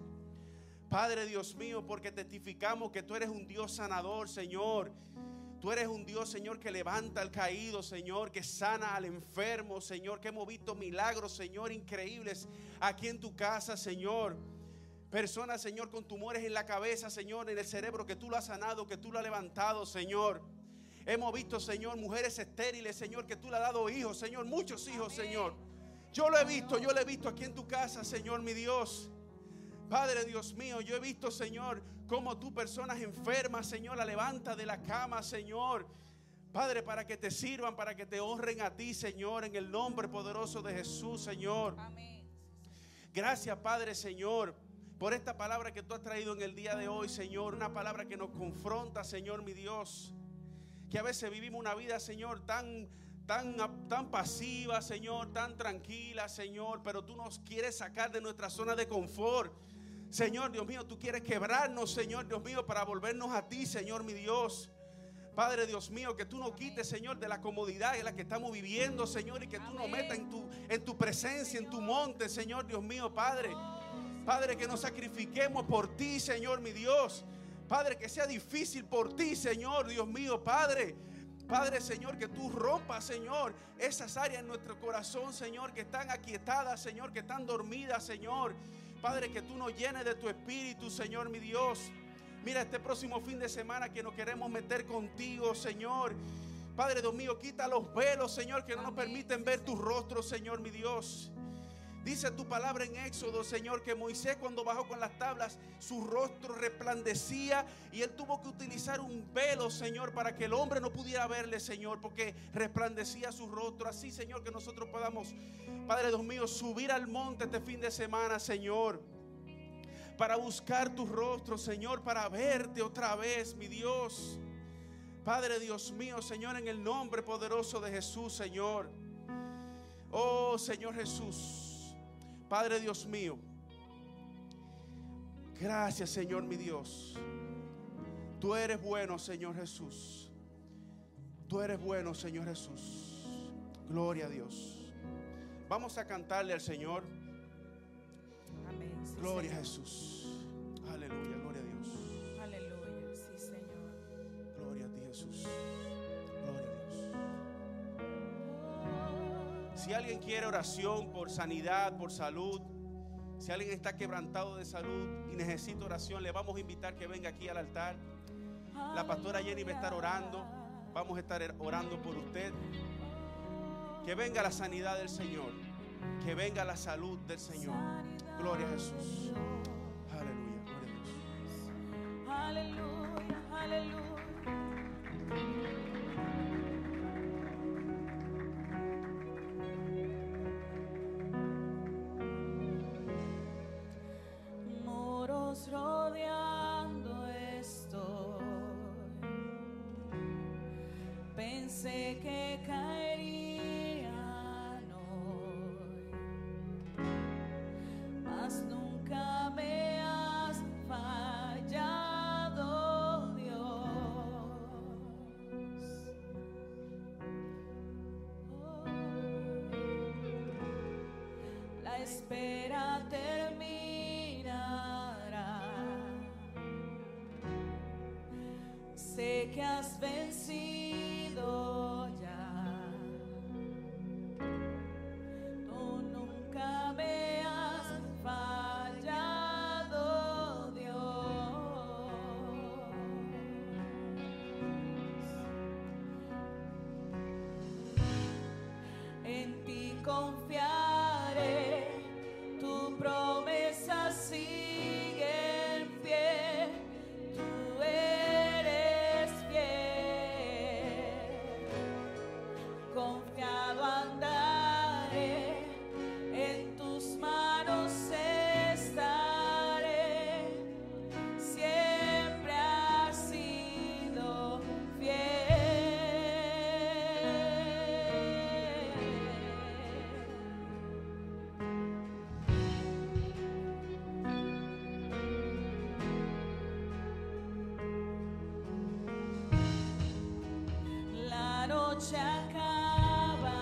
Padre Dios mío, porque testificamos que tú eres un Dios sanador, Señor. Tú eres un Dios, Señor, que levanta al caído, Señor, que sana al enfermo, Señor, que hemos visto milagros, Señor, increíbles aquí en tu casa, Señor. Personas, Señor, con tumores en la cabeza, Señor, en el cerebro, que tú lo has sanado, que tú lo has levantado, Señor. Hemos visto, Señor, mujeres estériles, Señor, que tú le has dado hijos, Señor, muchos hijos, Señor. Yo lo he visto, yo lo he visto aquí en tu casa, Señor, mi Dios. Padre Dios mío, yo he visto, Señor, cómo tú personas enfermas, Señor, la levanta de la cama, Señor. Padre, para que te sirvan, para que te honren a ti, Señor, en el nombre poderoso de Jesús, Señor. Amén. Gracias, Padre, Señor, por esta palabra que tú has traído en el día de hoy, Señor. Una palabra que nos confronta, Señor, mi Dios. Que a veces vivimos una vida, Señor, tan, tan, tan pasiva, Señor, tan tranquila, Señor. Pero tú nos quieres sacar de nuestra zona de confort. Señor, Dios mío, tú quieres quebrarnos, Señor, Dios mío, para volvernos a ti, Señor, mi Dios. Padre, Dios mío, que tú nos quites, Señor, de la comodidad en la que estamos viviendo, Señor. Y que tú nos metas en tu, en tu presencia, en tu monte, Señor, Dios mío, Padre. Padre, que nos sacrifiquemos por ti, Señor, mi Dios. Padre, que sea difícil por ti, Señor, Dios mío, Padre. Padre, Señor, que tú rompas, Señor, esas áreas en nuestro corazón, Señor, que están aquietadas, Señor, que están dormidas, Señor. Padre, que tú nos llenes de tu espíritu, Señor, mi Dios. Mira, este próximo fin de semana que nos queremos meter contigo, Señor. Padre, Dios mío, quita los velos, Señor, que no nos permiten ver tu rostro, Señor, mi Dios. Dice tu palabra en Éxodo, Señor, que Moisés cuando bajó con las tablas, su rostro resplandecía y él tuvo que utilizar un velo, Señor, para que el hombre no pudiera verle, Señor, porque resplandecía su rostro. Así, Señor, que nosotros podamos, Padre Dios mío, subir al monte este fin de semana, Señor, para buscar tu rostro, Señor, para verte otra vez, mi Dios. Padre Dios mío, Señor, en el nombre poderoso de Jesús, Señor. Oh, Señor Jesús. Padre Dios mío, gracias, Señor mi Dios. Tú eres bueno, Señor Jesús. Tú eres bueno, Señor Jesús. Gloria a Dios. Vamos a cantarle al Señor. Amén. Sí, gloria Señor. a Jesús. Aleluya, gloria a Dios. Aleluya, sí, Señor. Gloria a ti, Jesús. Gloria a Dios. Si alguien quiere oración por sanidad, por salud, si alguien está quebrantado de salud y necesita oración, le vamos a invitar que venga aquí al altar. La pastora Jenny va a estar orando. Vamos a estar orando por usted. Que venga la sanidad del Señor. Que venga la salud del Señor. Gloria a Jesús. Aleluya, gloria a Dios. Aleluya, aleluya. Rodeando estoy, pensé que caerían hoy, mas nunca me has fallado, Dios. Oh, la espera termina. Sé que has vencido ya. Tú nunca me has fallado, Dios. En ti confiaré, tu promesa se acabará.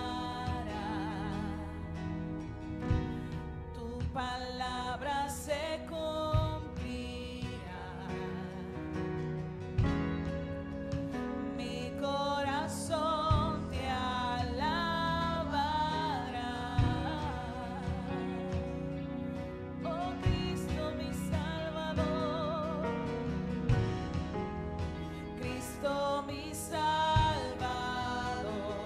Tu palabra se cumplirá. Mi corazón te alabará. Oh Cristo mi Salvador, Cristo mi Salvador.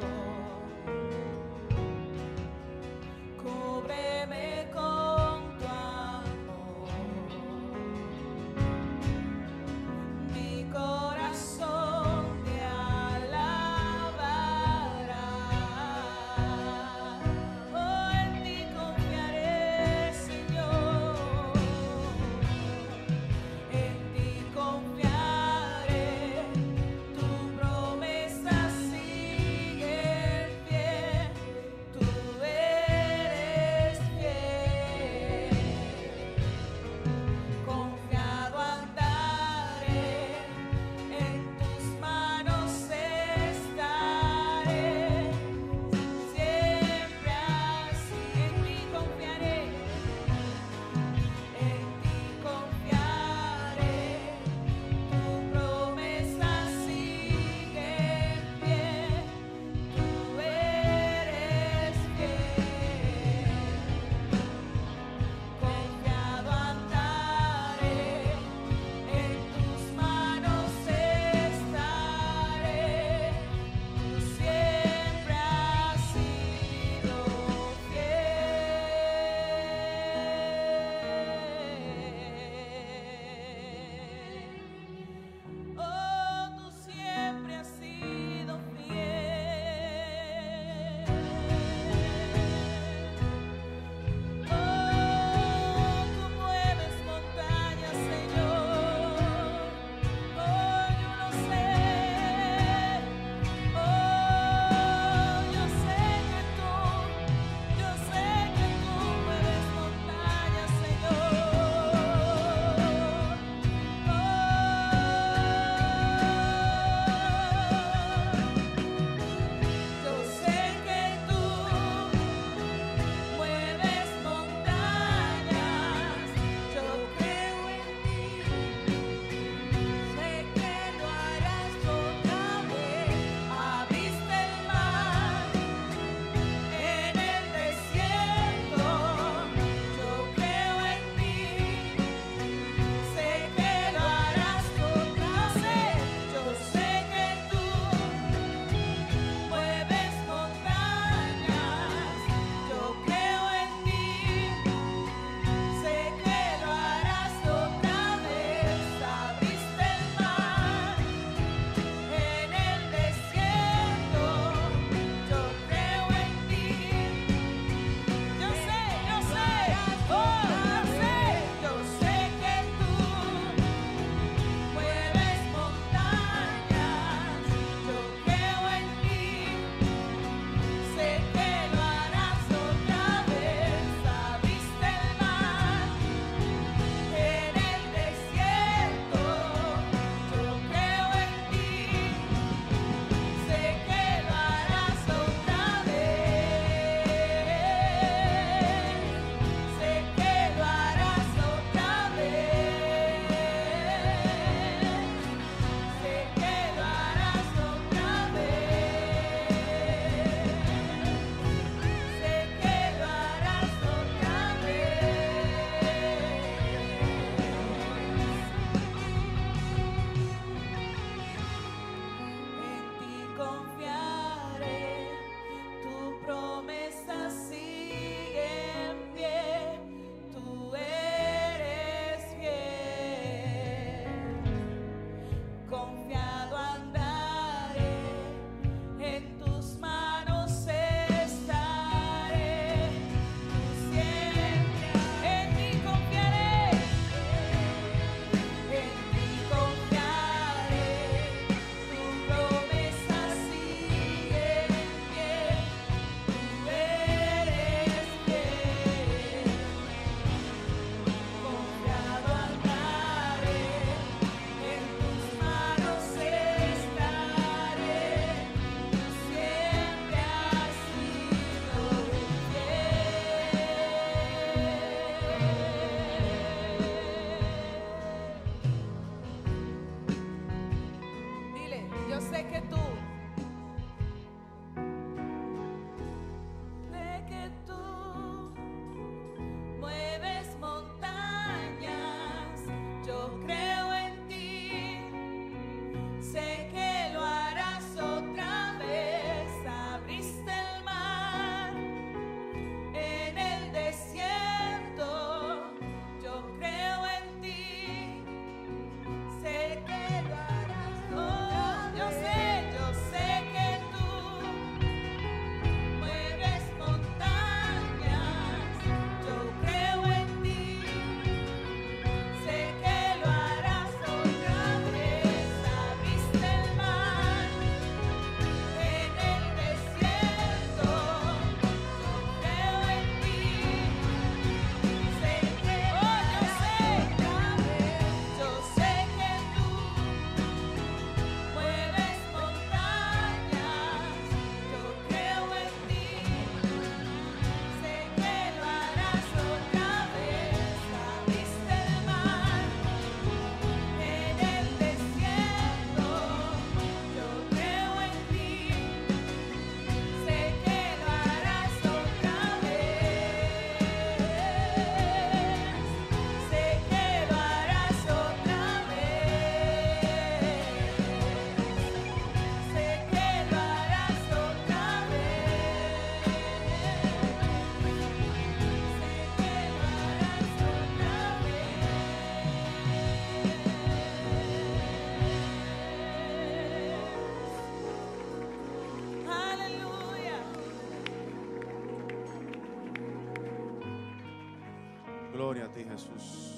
Gloria a ti, Jesús.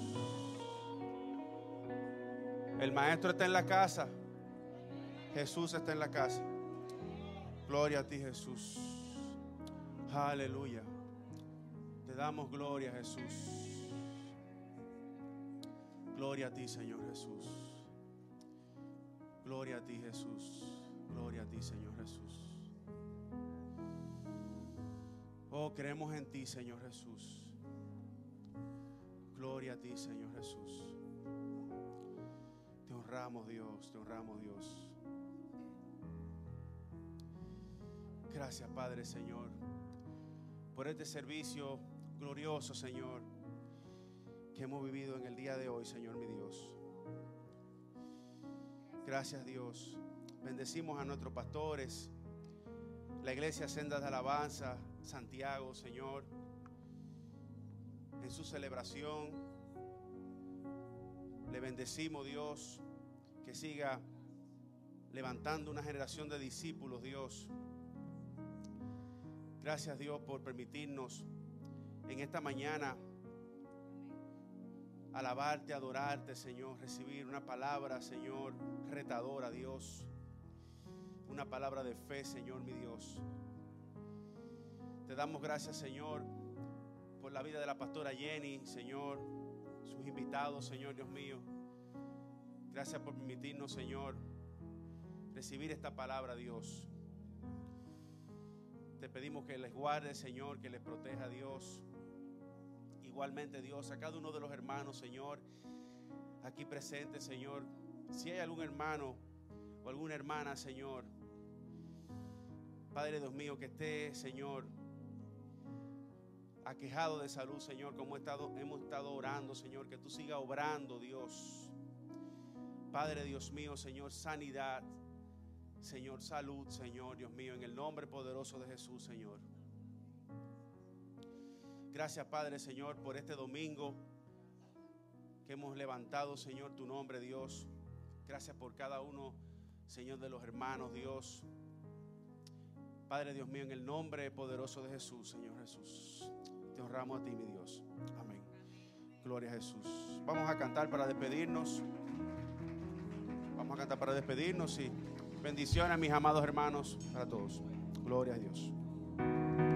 El maestro está en la casa. Jesús está en la casa. Gloria a ti, Jesús. Aleluya. Te damos gloria, Jesús. Gloria a ti, Señor Jesús. Gloria a ti, Jesús. Gloria a ti, Señor Jesús. Oh, creemos en ti, Señor Jesús. Gloria a ti, Señor Jesús. Te honramos, Dios, te honramos, Dios. Gracias, Padre, Señor, por este servicio glorioso, Señor, que hemos vivido en el día de hoy, Señor, mi Dios. Gracias, Dios. Bendecimos a nuestros pastores, la iglesia Sendas de Alabanza, Santiago, Señor, en su celebración. Le bendecimos, Dios, que siga levantando una generación de discípulos, Dios. Gracias, Dios, por permitirnos en esta mañana alabarte, adorarte, Señor, recibir una palabra, Señor, retadora, Dios. Una palabra de fe, Señor, mi Dios. Te damos gracias, Señor, por la vida de la pastora Jenny, Señor, sus invitados, Señor, Dios mío. Gracias por permitirnos, Señor, recibir esta palabra, Dios. Te pedimos que les guarde, Señor, que les proteja, Dios. Igualmente, Dios, a cada uno de los hermanos, Señor, aquí presentes, Señor. Si hay algún hermano o alguna hermana, Señor, Padre Dios mío, que esté, Señor, aquejado de salud, Señor, como he estado, hemos estado orando, Señor, que tú sigas obrando, Dios. Padre Dios mío, Señor, sanidad, Señor, salud, Señor, Dios mío, en el nombre poderoso de Jesús, Señor. Gracias, Padre, Señor, por este domingo que hemos levantado, Señor, tu nombre, Dios. Gracias por cada uno, Señor, de los hermanos, Dios. Padre, Dios mío, en el nombre poderoso de Jesús, Señor Jesús. Te honramos a ti, mi Dios. Amén. Gloria a Jesús. Vamos a cantar para despedirnos. Vamos a cantar para despedirnos y bendiciones a mis amados hermanos, para todos. Gloria a Dios.